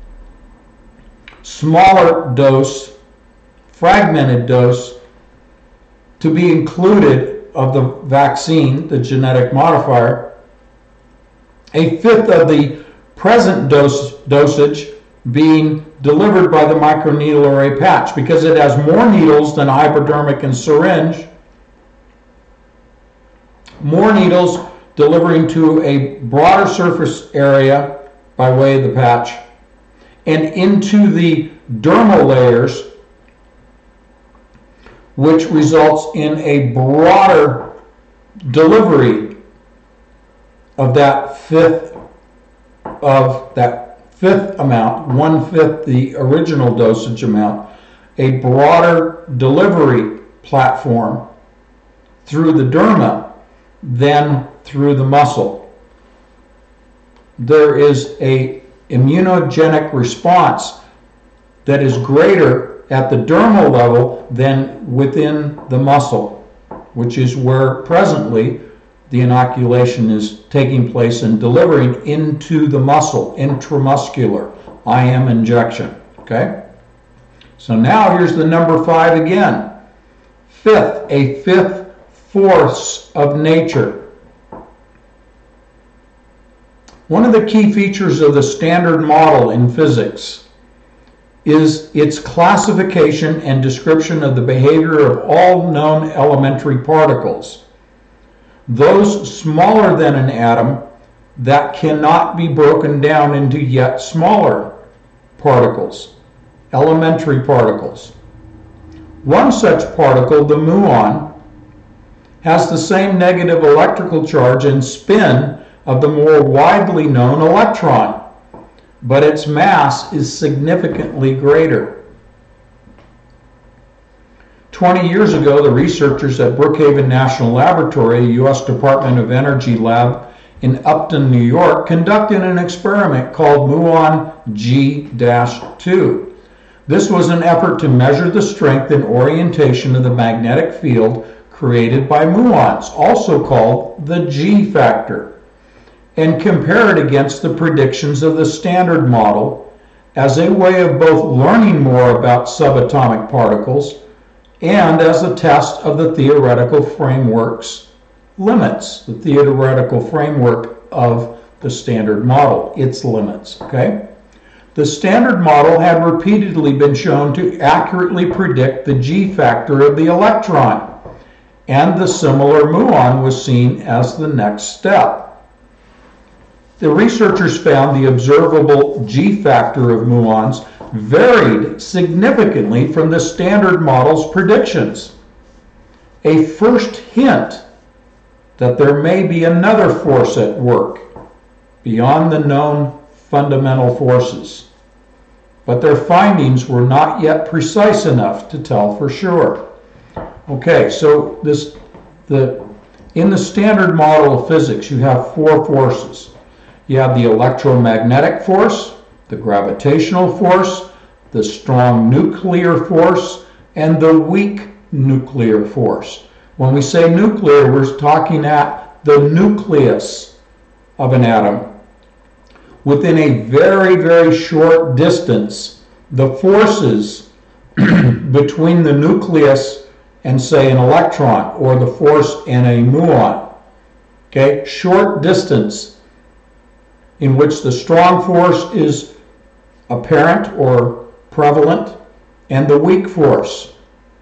smaller dose, fragmented dose, to be included of the vaccine, the genetic modifier, a fifth of the present dose, dosage being delivered by the microneedle array patch, because it has more needles than a hypodermic and syringe, more needles delivering to a broader surface area by way of the patch and into the dermal layers, which results in a broader delivery of that fifth of that fifth amount, one-fifth the original dosage amount, a broader delivery platform through the derma than through the muscle. There is a immunogenic response that is greater at the dermal level than within the muscle, which is where presently the inoculation is taking place and delivering into the muscle, intramuscular, I M injection, okay? So now here's the number five again. Fifth, a fifth force of nature. One of the key features of the Standard Model in physics is its classification and description of the behavior of all known elementary particles. Those smaller than an atom that cannot be broken down into yet smaller particles, elementary particles. One such particle, the muon, has the same negative electrical charge and spin of the more widely known electron, but its mass is significantly greater. twenty years ago, the researchers at Brookhaven National Laboratory, a U S Department of Energy lab in Upton, New York, conducted an experiment called muon G two. This was an effort to measure the strength and orientation of the magnetic field created by muons, also called the G factor, and compare it against the predictions of the Standard Model as a way of both learning more about subatomic particles and as a test of the theoretical framework's limits, the theoretical framework of the Standard Model, its limits, okay? The Standard Model had repeatedly been shown to accurately predict the G factor of the electron, and the similar muon was seen as the next step. The researchers found the observable G factor of muons varied significantly from the Standard Model's predictions, a first hint that there may be another force at work beyond the known fundamental forces. But their findings were not yet precise enough to tell for sure. Okay, so this the in the Standard Model of physics, you have four forces. You have the electromagnetic force, the gravitational force, the strong nuclear force, and the weak nuclear force. When we say nuclear, we're talking at the nucleus of an atom. Within a very, very short distance, the forces between the nucleus and, say, an electron, or the force in a muon, okay, short distance in which the strong force is apparent or prevalent, and the weak force.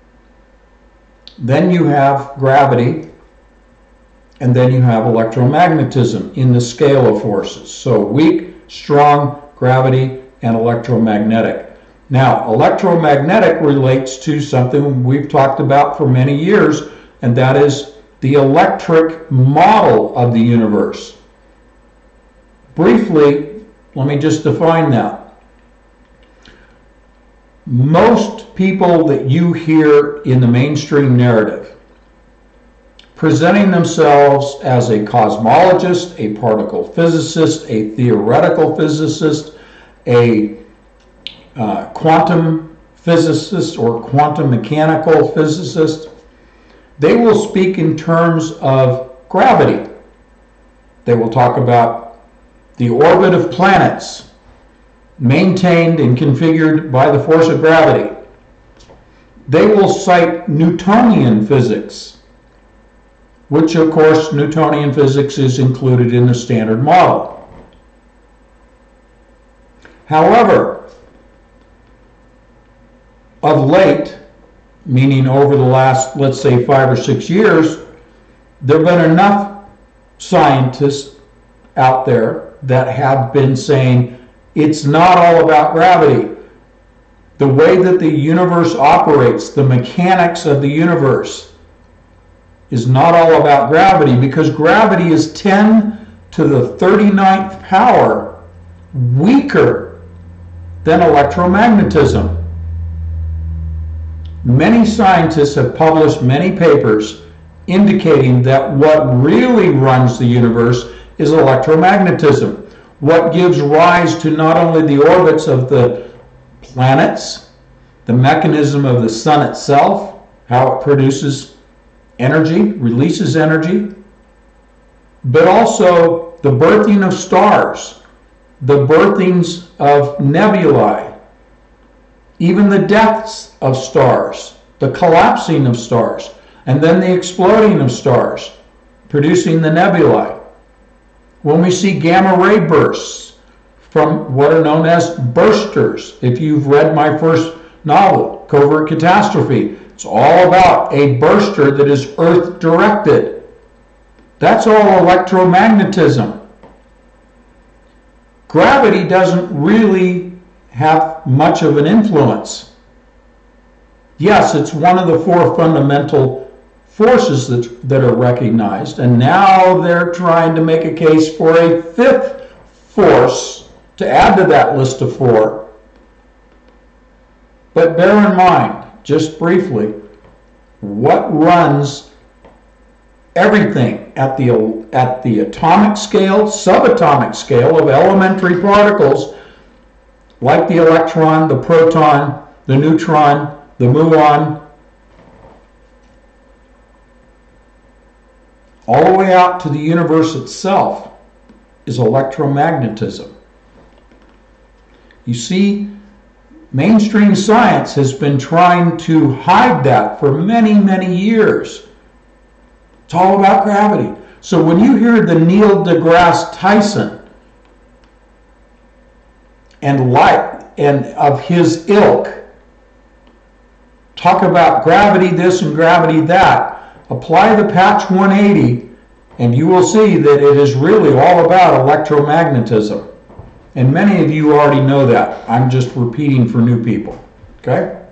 Then you have gravity, and then you have electromagnetism in the scale of forces. So weak, strong, gravity, and electromagnetic. Now, electromagnetic relates to something we've talked about for many years, and that is the electric model of the universe. Briefly, let me just define that. Most people that you hear in the mainstream narrative presenting themselves as a cosmologist, a particle physicist, a theoretical physicist, a uh, quantum physicist or quantum mechanical physicist, they will speak in terms of gravity. They will talk about the orbit of planets maintained and configured by the force of gravity. They will cite Newtonian physics, which of course Newtonian physics is included in the Standard Model. However, of late, meaning over the last, let's say, five or six years, there have been enough scientists out there that have been saying it's not all about gravity. The way that the universe operates, the mechanics of the universe, is not all about gravity, because gravity is ten to the thirty-ninth power weaker than electromagnetism. Many scientists have published many papers indicating that what really runs the universe is electromagnetism. What gives rise to not only the orbits of the planets, the mechanism of the sun itself, how it produces energy, releases energy, but also the birthing of stars, the birthings of nebulae, even the deaths of stars, the collapsing of stars, and then the exploding of stars, producing the nebulae. When we see gamma ray bursts from what are known as bursters, if you've read my first novel, Covert Catastrophe, it's all about a burster that is Earth directed. That's all electromagnetism. Gravity doesn't really have much of an influence. Yes, it's one of the four fundamental forces that, that are recognized, and now they're trying to make a case for a fifth force to add to that list of four. But bear in mind, just briefly, what runs everything at the, at the atomic scale, subatomic scale of elementary particles, like the electron, the proton, the neutron, the muon, all the way out to the universe itself, is electromagnetism. You see, mainstream science has been trying to hide that for many, many years. It's all about gravity. So when you hear the Neil deGrasse Tyson and like and of his ilk talk about gravity this and gravity that, apply the patch one eighty and you will see that it is really all about electromagnetism. And many of you already know that. I'm just repeating for new people. Okay?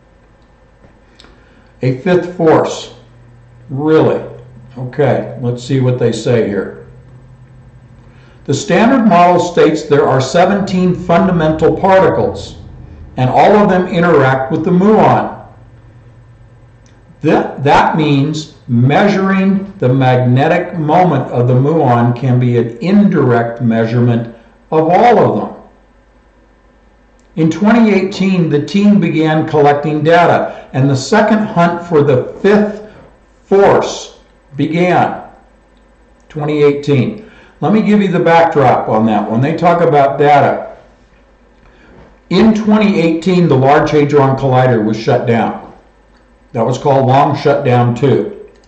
A fifth force. Really? Okay, let's see what they say here. The Standard Model states there are seventeen fundamental particles, and all of them interact with the muon. That, that means measuring the magnetic moment of the muon can be an indirect measurement of all of them. In twenty eighteen, the team began collecting data, and the second hunt for the fifth force began. twenty eighteen. Let me give you the backdrop on that. When they talk about data, in twenty eighteen, the Large Hadron Collider was shut down. That was called Long Shutdown two.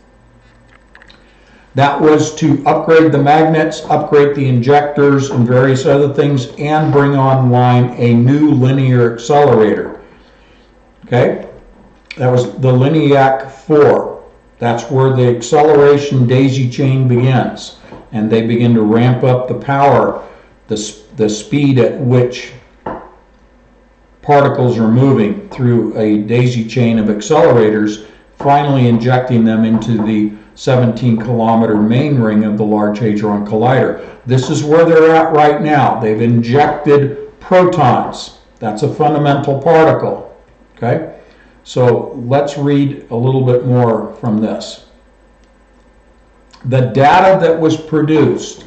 That was to upgrade the magnets, upgrade the injectors, and various other things, and bring online a new linear accelerator. Okay? That was the LINEAC four. That's where the acceleration daisy chain begins. And they begin to ramp up the power, the, the speed at which particles are moving through a daisy chain of accelerators, finally injecting them into the seventeen kilometer main ring of the Large Hadron Collider. This is where they're at right now. They've injected protons. That's a fundamental particle. Okay? So let's read a little bit more from this. The data that was produced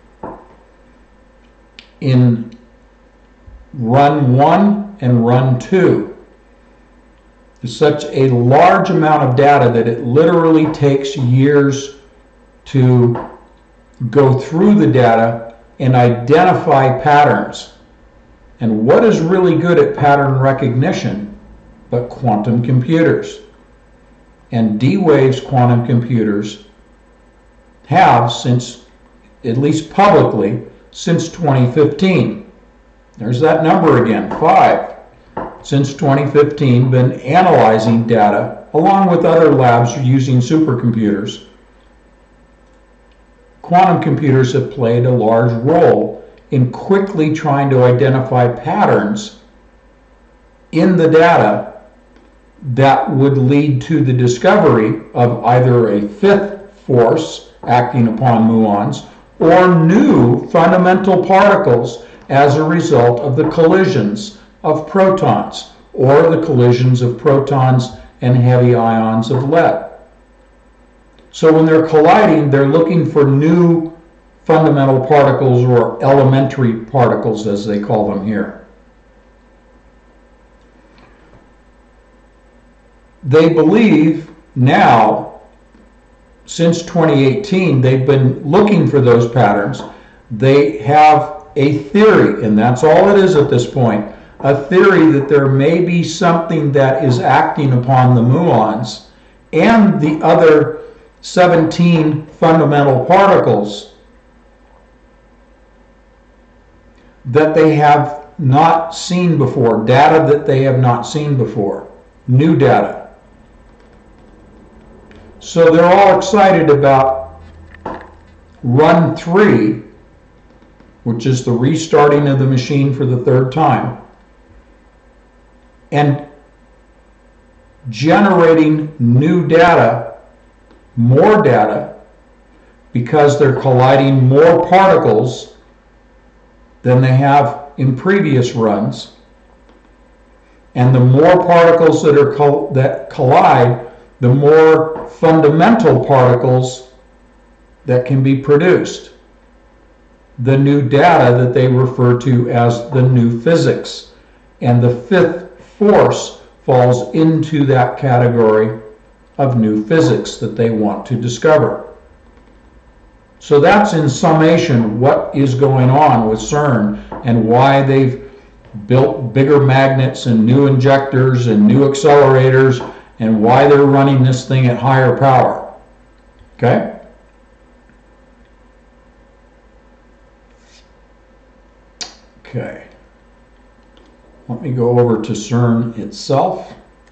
in run one and run two is such a large amount of data that it literally takes years to go through the data and identify patterns. And what is really good at pattern recognition but quantum computers? And D-Wave's quantum computers have, since, at least publicly, since twenty fifteen. There's that number again, five. Since twenty fifteen, been analyzing data along with other labs using supercomputers. Quantum computers have played a large role in quickly trying to identify patterns in the data that would lead to the discovery of either a fifth force acting upon muons or new fundamental particles as a result of the collisions of protons or the collisions of protons and heavy ions of lead. So when they're colliding, they're looking for new fundamental particles, or elementary particles as they call them here. They believe now since twenty eighteen, they've been looking for those patterns. They have a theory, and that's all it is at this point, a theory that there may be something that is acting upon the muons and the other seventeen fundamental particles that they have not seen before, data that they have not seen before, new data. So they're all excited about run three, which is the restarting of the machine for the third time, and generating new data, more data, because they're colliding more particles than they have in previous runs. And the more particles that are col- that collide, the more fundamental particles that can be produced. The new data that they refer to as the new physics. And the fifth force falls into that category of new physics that they want to discover. So that's in summation what is going on with CERN and why they've built bigger magnets and new injectors and new accelerators and why they're running this thing at higher power. Okay? Okay. Let me go over to CERN itself.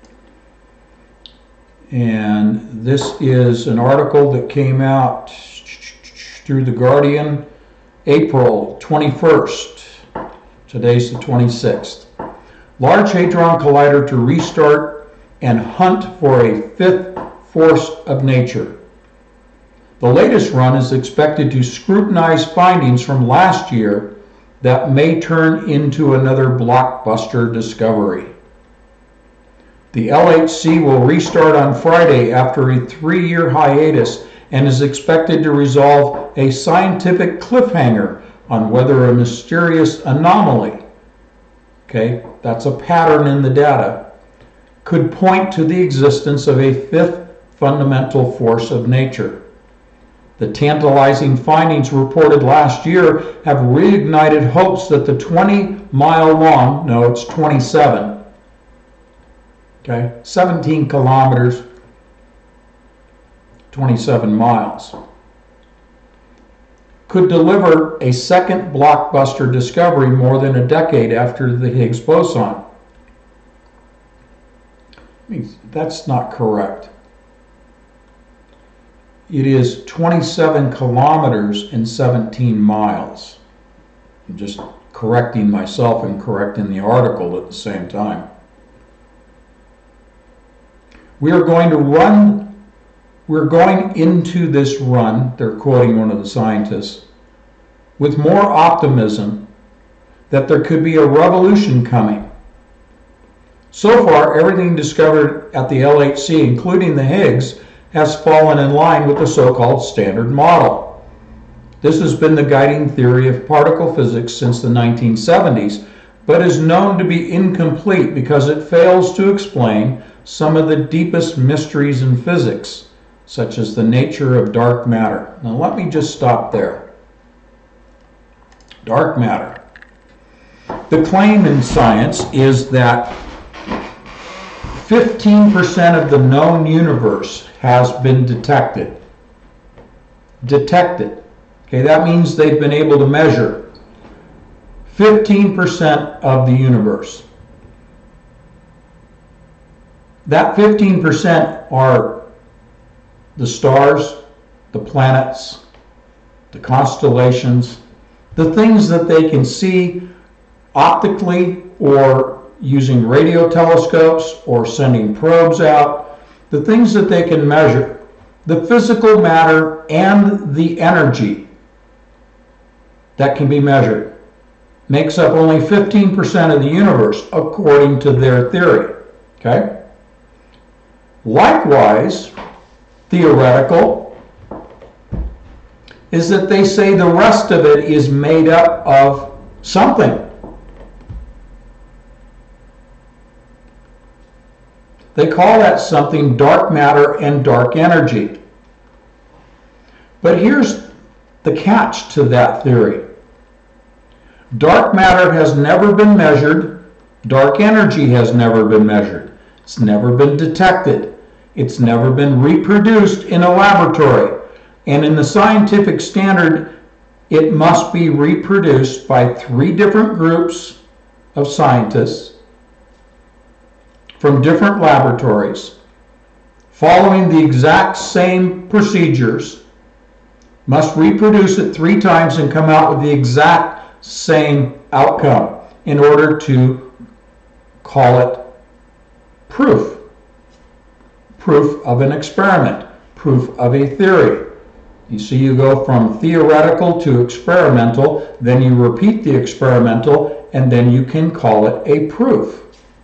And this is an article that came out through The Guardian, April twenty-first. Today's the twenty-sixth. Large Hadron Collider to restart and hunt for a fifth force of nature. The latest run is expected to scrutinize findings from last year that may turn into another blockbuster discovery. The L H C will restart on Friday after a three-year hiatus and is expected to resolve a scientific cliffhanger on whether a mysterious anomaly, okay, that's a pattern in the data, could point to the existence of a fifth fundamental force of nature. The tantalizing findings reported last year have reignited hopes that the twenty mile long, no, it's twenty-seven, okay, seventeen kilometers, twenty-seven miles, could deliver a second blockbuster discovery more than a decade after the Higgs boson. That's not correct. It is twenty-seven kilometers and seventeen miles. I'm just correcting myself and correcting the article at the same time. We are going to run, we're going into this run, they're quoting one of the scientists, with more optimism that there could be a revolution coming. So far, everything discovered at the L H C, including the Higgs, has fallen in line with the so-called Standard Model. This has been the guiding theory of particle physics since the nineteen seventies, but is known to be incomplete because it fails to explain some of the deepest mysteries in physics, such as the nature of dark matter. Now let me just stop there. Dark matter. The claim in science is that fifteen percent of the known universe has been detected. Detected. Okay, that means they've been able to measure fifteen percent of the universe. That fifteen percent are the stars, the planets, the constellations, the things that they can see optically or using radio telescopes or sending probes out, the things that they can measure, the physical matter and the energy that can be measured, makes up only fifteen percent of the universe according to their theory. Okay? Likewise, theoretical is that they say the rest of it is made up of something. They call that something dark matter and dark energy. But here's the catch to that theory. Dark matter has never been measured. Dark energy has never been measured. It's never been detected. It's never been reproduced in a laboratory. And in the scientific standard, it must be reproduced by three different groups of scientists from different laboratories, following the exact same procedures, must reproduce it three times and come out with the exact same outcome in order to call it proof. Proof of an experiment, proof of a theory. You see, you go from theoretical to experimental, then you repeat the experimental, and then you can call it a proof.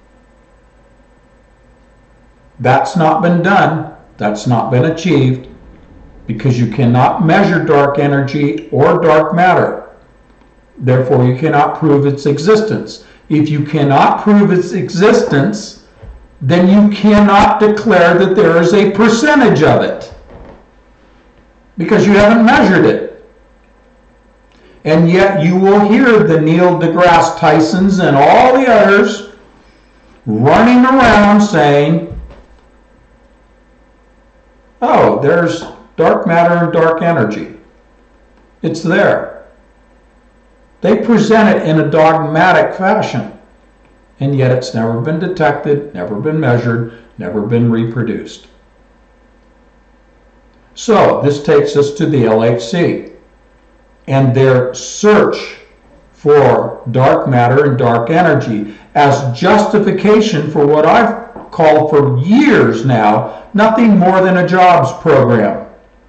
That's not been done, that's not been achieved, because you cannot measure dark energy or dark matter. Therefore, you cannot prove its existence. If you cannot prove its existence, then you cannot declare that there is a percentage of it, because you haven't measured it. And yet you will hear the Neil deGrasse Tysons and all the others running around saying, oh, there's dark matter and dark energy. It's there. They present it in a dogmatic fashion, and yet it's never been detected, never been measured, never been reproduced. So this takes us to the L H C and their search for dark matter and dark energy as justification for what I've called for years now nothing more than a jobs program.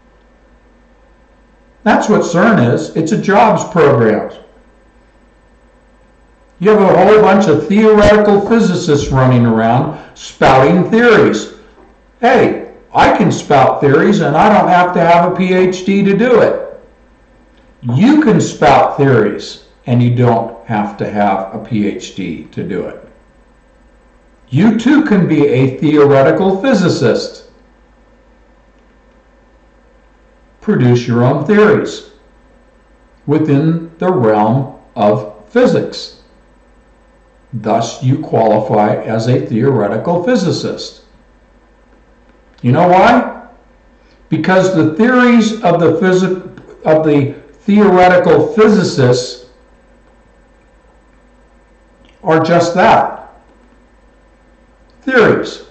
That's what CERN is. It's a jobs program. You have a whole bunch of theoretical physicists running around spouting theories. Hey, I can spout theories and I don't have to have a P H D to do it. You can spout theories and you don't have to have a P H D to do it. You too can be a theoretical physicist. Produce your own theories within the realm of physics. Thus, you qualify as a theoretical physicist. You know why? Because the theories of the physic of the theoretical physicists are just that. Theories.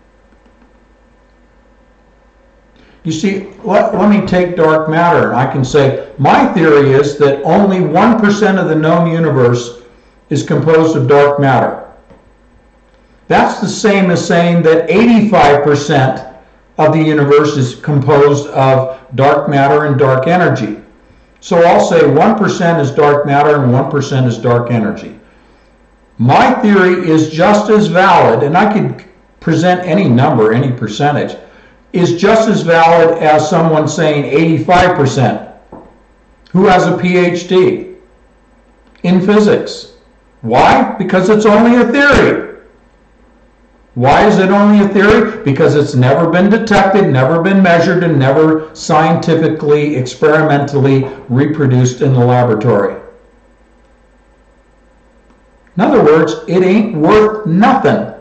You see, let, let me take dark matter, and I can say, my theory is that only one percent of the known universe is composed of dark matter. That's the same as saying that eighty-five percent of the universe is composed of dark matter and dark energy. So I'll say one percent is dark matter and one percent is dark energy. My theory is just as valid, and I could present any number, any percentage, is just as valid as someone saying eighty-five percent who has a P H D in physics. Why? Because it's only a theory. Why is it only a theory? Because it's never been detected, never been measured, and never scientifically, experimentally reproduced in the laboratory. In other words, it ain't worth nothing.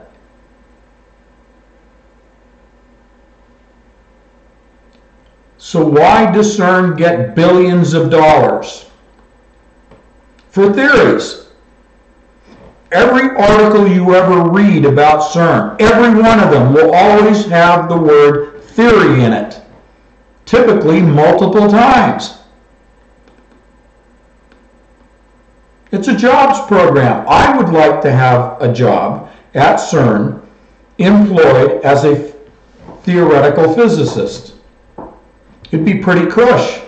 So why does CERN get billions of dollars? For theories. Every article you ever read about CERN, every one of them will always have the word theory in it, typically multiple times. It's a jobs program. I would like to have a job at CERN employed as a theoretical physicist. It'd be pretty cush.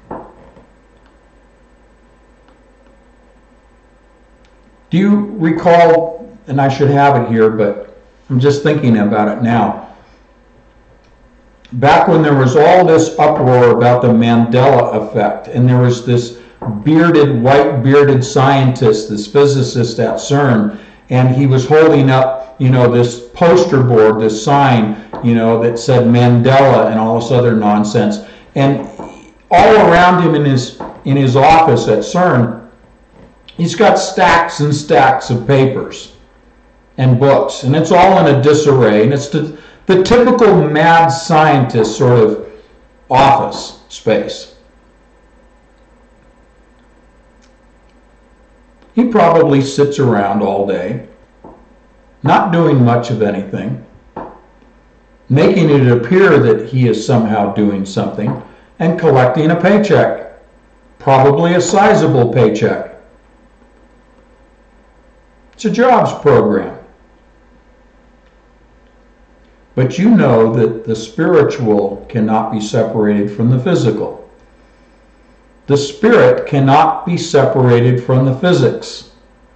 Do you recall, and I should have it here, but I'm just thinking about it now. Back when there was all this uproar about the Mandela effect, and there was this bearded, white bearded scientist, this physicist at CERN, and he was holding up, you know, this poster board, this sign, you know, that said Mandela and all this other nonsense. And all around him in his, in his office at CERN, he's got stacks and stacks of papers and books, and it's all in a disarray, and it's the, the typical mad scientist sort of office space. He probably sits around all day, not doing much of anything, making it appear that he is somehow doing something, and collecting a paycheck, probably a sizable paycheck. It's a jobs program. But you know that the spiritual cannot be separated from the physical. The spirit cannot be separated from the physics.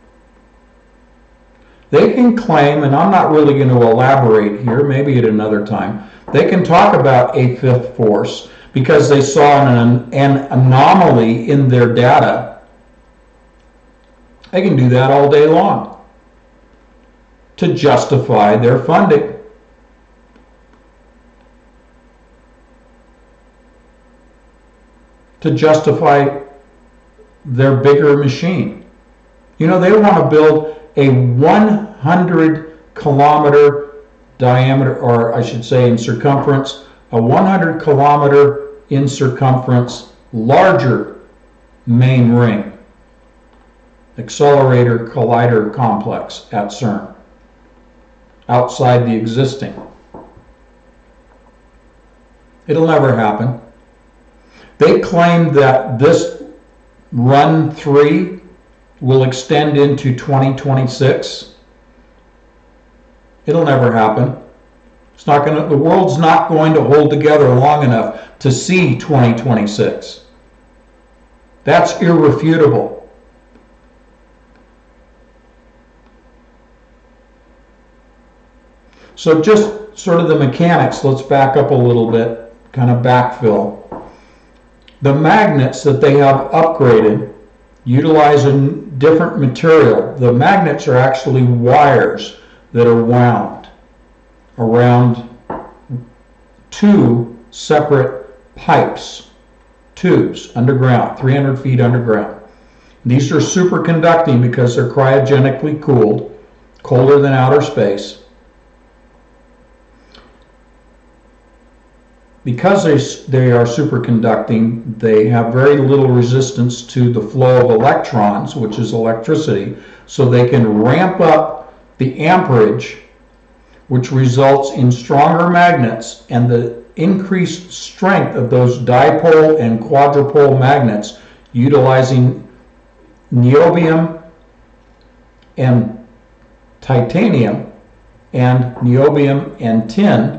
They can claim, and I'm not really going to elaborate here, maybe at another time, they can talk about a fifth force because they saw an, an anomaly in their data. They can do that all day long to justify their funding. To justify their bigger machine. You know, they want to build a one hundred kilometer diameter, or I should say in circumference, a one hundred kilometer in circumference larger main ring, accelerator collider complex at CERN, outside the existing. It'll never happen. They claim that this run three will extend into twenty twenty-six. It'll never happen. It's not going to, the world's not going to hold together long enough to see twenty twenty-six. That's irrefutable. So just sort of the mechanics, let's back up a little bit, kind of backfill. The magnets that they have upgraded utilize a different material. The magnets are actually wires that are wound around two separate pipes, tubes underground, three hundred feet underground. These are superconducting because they're cryogenically cooled, colder than outer space. Because they, they are superconducting, they have very little resistance to the flow of electrons, which is electricity, so they can ramp up the amperage, which results in stronger magnets, and the increased strength of those dipole and quadrupole magnets utilizing niobium and titanium and niobium and tin.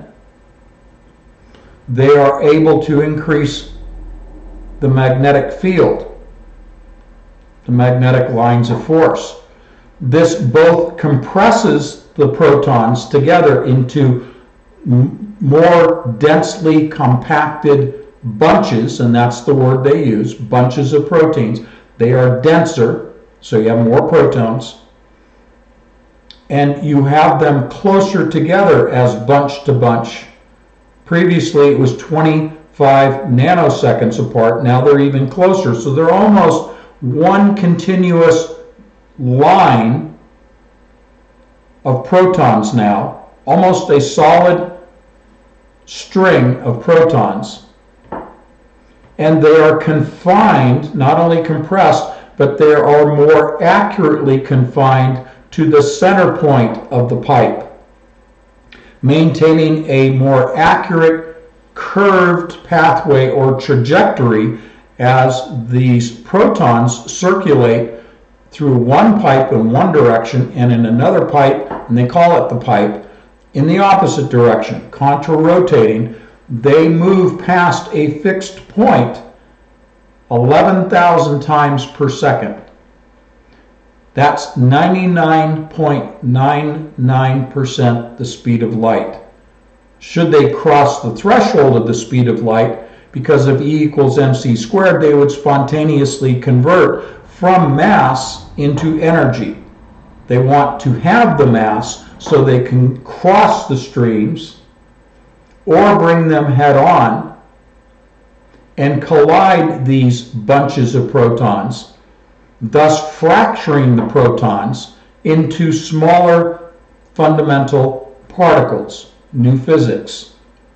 They are able to increase the magnetic field, the magnetic lines of force. This both compresses the protons together into more densely compacted bunches, and that's the word they use, bunches of proteins. They are denser, so you have more protons, and you have them closer together as bunch to bunch. Previously, it was twenty-five nanoseconds apart. Now they're even closer. So they're almost one continuous line of protons now, almost a solid string of protons. And they are confined, not only compressed, but they are more accurately confined to the center point of the pipe, maintaining a more accurate curved pathway or trajectory as these protons circulate through one pipe in one direction and in another pipe, and they call it the pipe, in the opposite direction, contra-rotating. They move past a fixed point eleven thousand times per second. That's ninety-nine point nine nine percent the speed of light. Should they cross the threshold of the speed of light, because of E equals mc squared, they would spontaneously convert from mass into energy. They want to have the mass so they can cross the streams or bring them head on and collide these bunches of protons, thus fracturing the protons into smaller fundamental particles, new physics.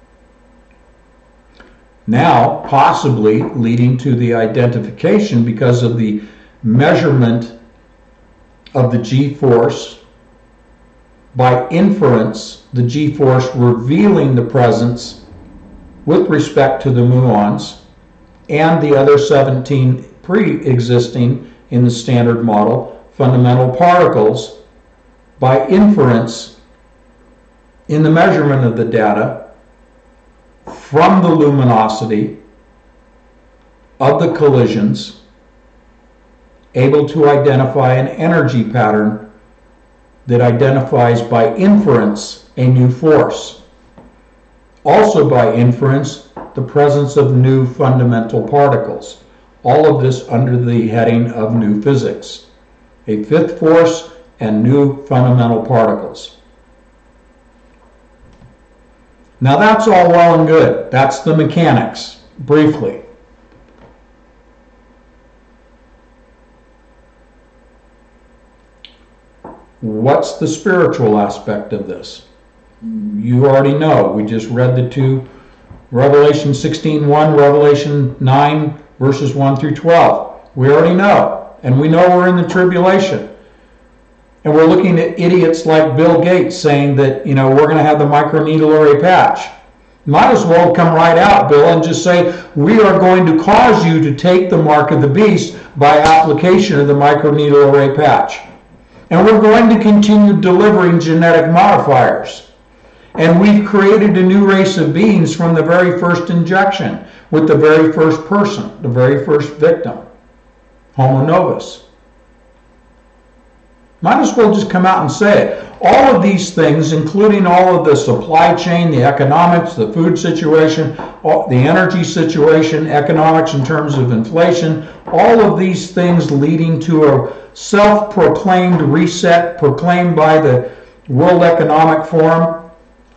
Now, possibly leading to the identification, because of the measurement of the G-force, by inference, the G-force revealing the presence with respect to the muons and the other seventeen pre-existing in the Standard Model fundamental particles, by inference in the measurement of the data from the luminosity of the collisions, able to identify an energy pattern that identifies by inference a new force. Also by inference, the presence of new fundamental particles. All of this under the heading of new physics. A fifth force and new fundamental particles. Now that's all well and good. That's the mechanics, briefly. What's the spiritual aspect of this? You already know. We just read the two, Revelation sixteen one, Revelation nine, verses one through twelve. We already know. And we know we're in the tribulation. And we're looking at idiots like Bill Gates saying that, you know, we're going to have the microneedle array patch. Might as well come right out, Bill, and just say, we are going to cause you to take the mark of the beast by application of the microneedle array patch. And we're going to continue delivering genetic modifiers. And we've created a new race of beings from the very first injection with the very first person, the very first victim, Homo novus. Might as well just come out and say it. All of these things, including all of the supply chain, the economics, the food situation, the energy situation, economics in terms of inflation, all of these things leading to a self-proclaimed reset proclaimed by the World Economic Forum,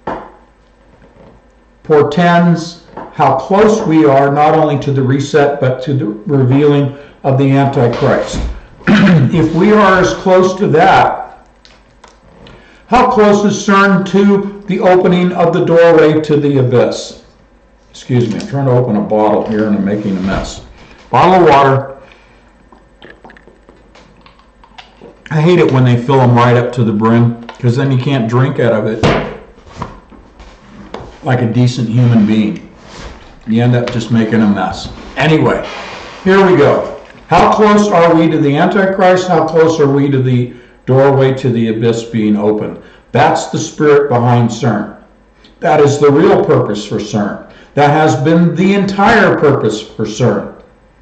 portends how close we are not only to the reset but to the revealing of the Antichrist. If we are as close to that, how close is CERN to the opening of the doorway to the abyss? Excuse me, I'm trying to open a bottle here and I'm making a mess. Bottle of water. I hate it when they fill them right up to the brim, because then you can't drink out of it like a decent human being. You end up just making a mess. Anyway, here we go. How close are we to the Antichrist? How close are we to the doorway to the abyss being opened? That's the spirit behind CERN. That is the real purpose for CERN. That has been the entire purpose for CERN.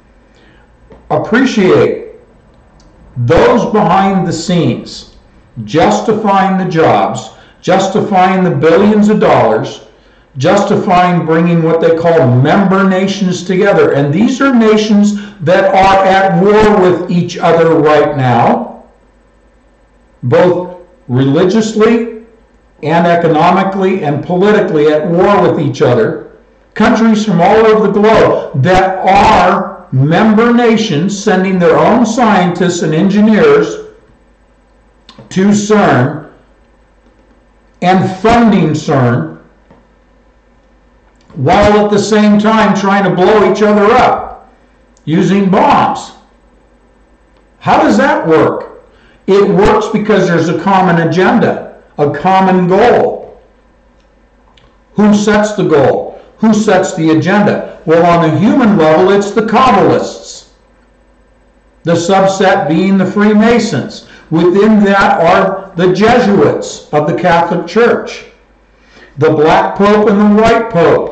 Appreciate those behind the scenes, justifying the jobs, justifying the billions of dollars, justifying bringing what they call member nations together. And these are nations that are at war with each other right now, both religiously and economically and politically at war with each other. Countries from all over the globe that are member nations sending their own scientists and engineers to CERN and funding CERN, while at the same time trying to blow each other up using bombs. How does that work? It works because there's a common agenda, a common goal. Who sets the goal? Who sets the agenda? Well, on the human level, it's the Kabbalists. The subset being the Freemasons. Within that are the Jesuits of the Catholic Church, the Black Pope and the White Pope.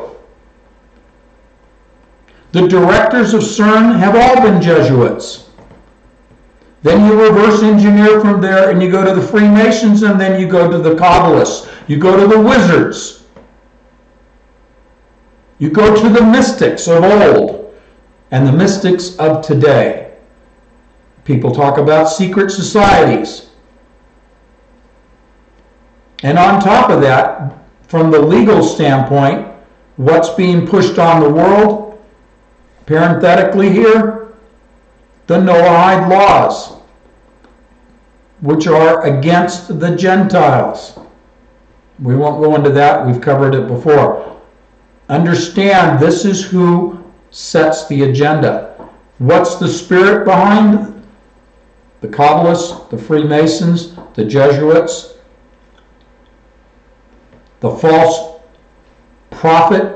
The directors of CERN have all been Jesuits. Then you reverse engineer from there and you go to the Freemasons, and then you go to the Kabbalists. You go to the wizards. You go to the mystics of old and the mystics of today. People talk about secret societies. And on top of that, from the legal standpoint, what's being pushed on the world? parenthetically here, the Noahide laws, which are against the Gentiles. We won't go into that. We've covered it before. Understand, this is who sets the agenda. What's the spirit behind the Kabbalists, the Freemasons, the Jesuits, the false prophet?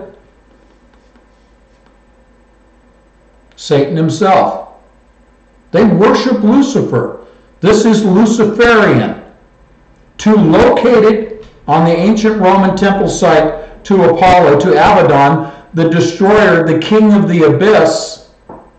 Satan himself. They worship Lucifer. This is Luciferian. To locate it on the ancient Roman temple site to Apollo, to Abaddon, the destroyer, the king of the abyss,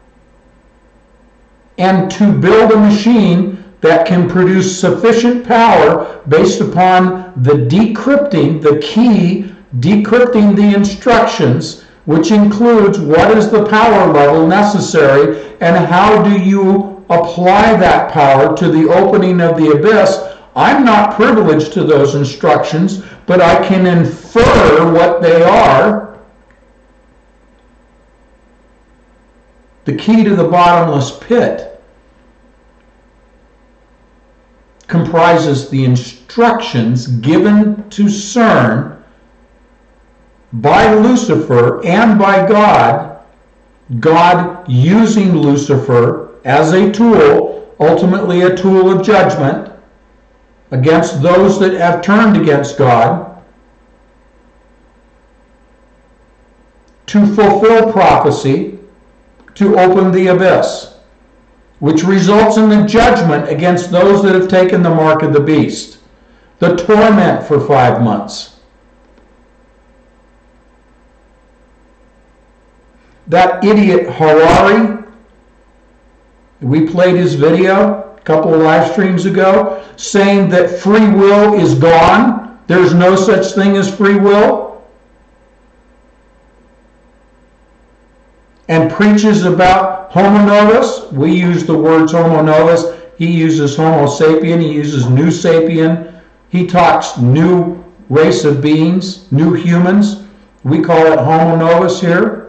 and to build a machine that can produce sufficient power based upon the decrypting, the key, decrypting the instructions, which includes what is the power level necessary and how do you apply that power to the opening of the abyss. I'm not privileged to those instructions, but I can infer what they are. The key to the bottomless pit comprises the instructions given to CERN by Lucifer and by God, God using Lucifer as a tool, ultimately a tool of judgment against those that have turned against God, to fulfill prophecy, to open the abyss, which results in the judgment against those that have taken the mark of the beast, the torment for five months. That idiot Harari, we played his video a couple of live streams ago, saying that free will is gone. There's no such thing as free will. And preaches about homo novus. We use the words homo novus. He uses homo sapien. He uses new sapien. He talks new race of beings, new humans. We call it homo novus here.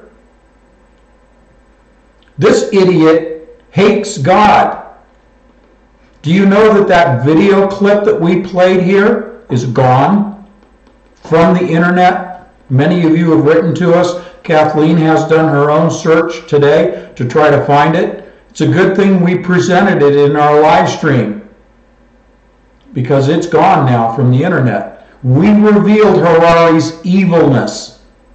This idiot hates God. Do you know that that video clip that we played here is gone from the internet? Many of you have written to us. Kathleen has done her own search today to try to find it. It's a good thing we presented it in our live stream, because it's gone now from the internet. We revealed Harari's evilness.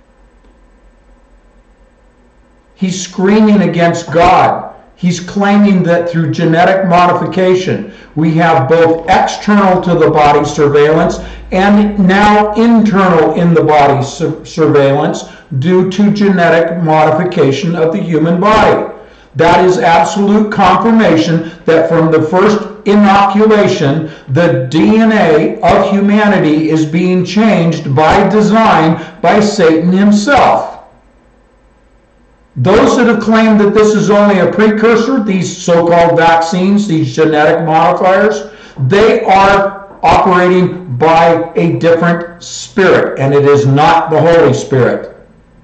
He's screaming against God. He's claiming that through genetic modification, we have both external to the body surveillance and now internal in the body su- surveillance due to genetic modification of the human body. That is absolute confirmation that from the first inoculation, the D N A of humanity is being changed by design by Satan himself. Those that have claimed that this is only a precursor, these so-called vaccines, these genetic modifiers, they are operating by a different spirit, and it is not the Holy Spirit.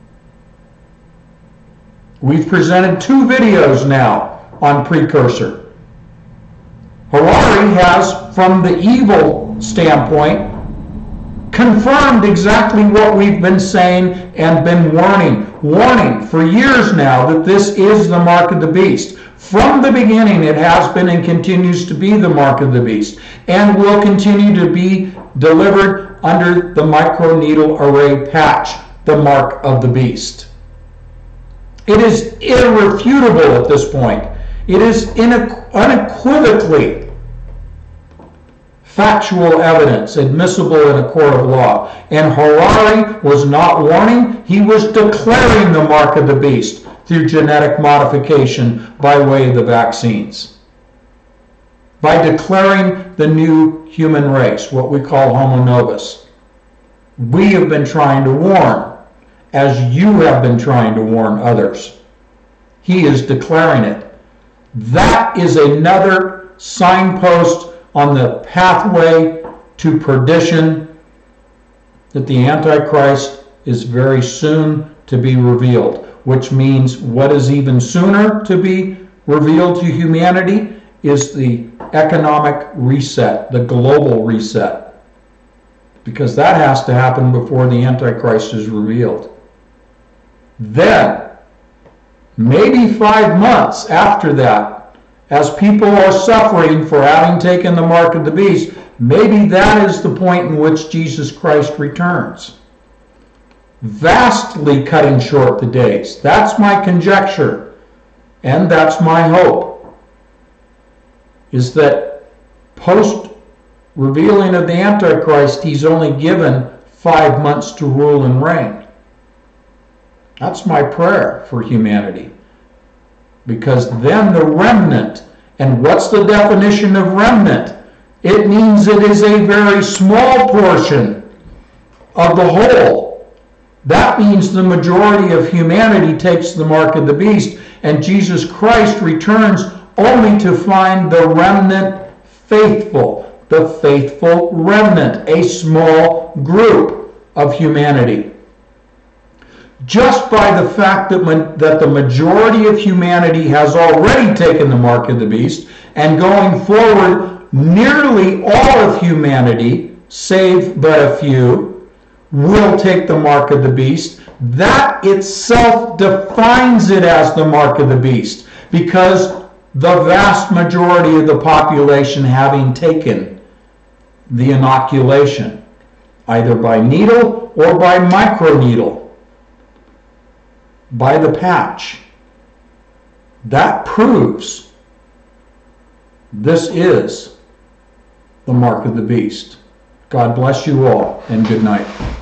We've presented two videos now on precursor. Harari has, from the evil standpoint, confirmed exactly what we've been saying and been warning, warning for years now that this is the mark of the beast. From the beginning, it has been and continues to be the mark of the beast, and will continue to be delivered under the microneedle array patch, the mark of the beast. It is irrefutable at this point. It is unequivocally factual evidence admissible in a court of law. And Harari was not warning, he was declaring the mark of the beast through genetic modification by way of the vaccines. By declaring the new human race, what we call homo novus. We have been trying to warn, as you have been trying to warn others. He is declaring it. That is another signpost on the pathway to perdition, that the Antichrist is very soon to be revealed. which means what is even sooner to be revealed to humanity is the economic reset, the global reset. Because that has to happen before the Antichrist is revealed. Then, maybe five months after that, as people are suffering for having taken the mark of the beast, maybe that is the point in which Jesus Christ returns. Vastly cutting short the days. That's my conjecture, and that's my hope, is that post revealing of the Antichrist, he's only given five months to rule and reign. That's my prayer for humanity. Because then the remnant, and what's the definition of remnant? It means it is a very small portion of the whole. That means the majority of humanity takes the mark of the beast, and Jesus Christ returns only to find the remnant faithful. The faithful remnant, a small group of humanity. Just by the fact that, ma- that the majority of humanity has already taken the mark of the beast, and going forward, nearly all of humanity, save but a few, will take the mark of the beast, that itself defines it as the mark of the beast, because the vast majority of the population having taken the inoculation, either by needle or by microneedle, by the patch. That proves this is the mark of the beast. God bless you all, and good night.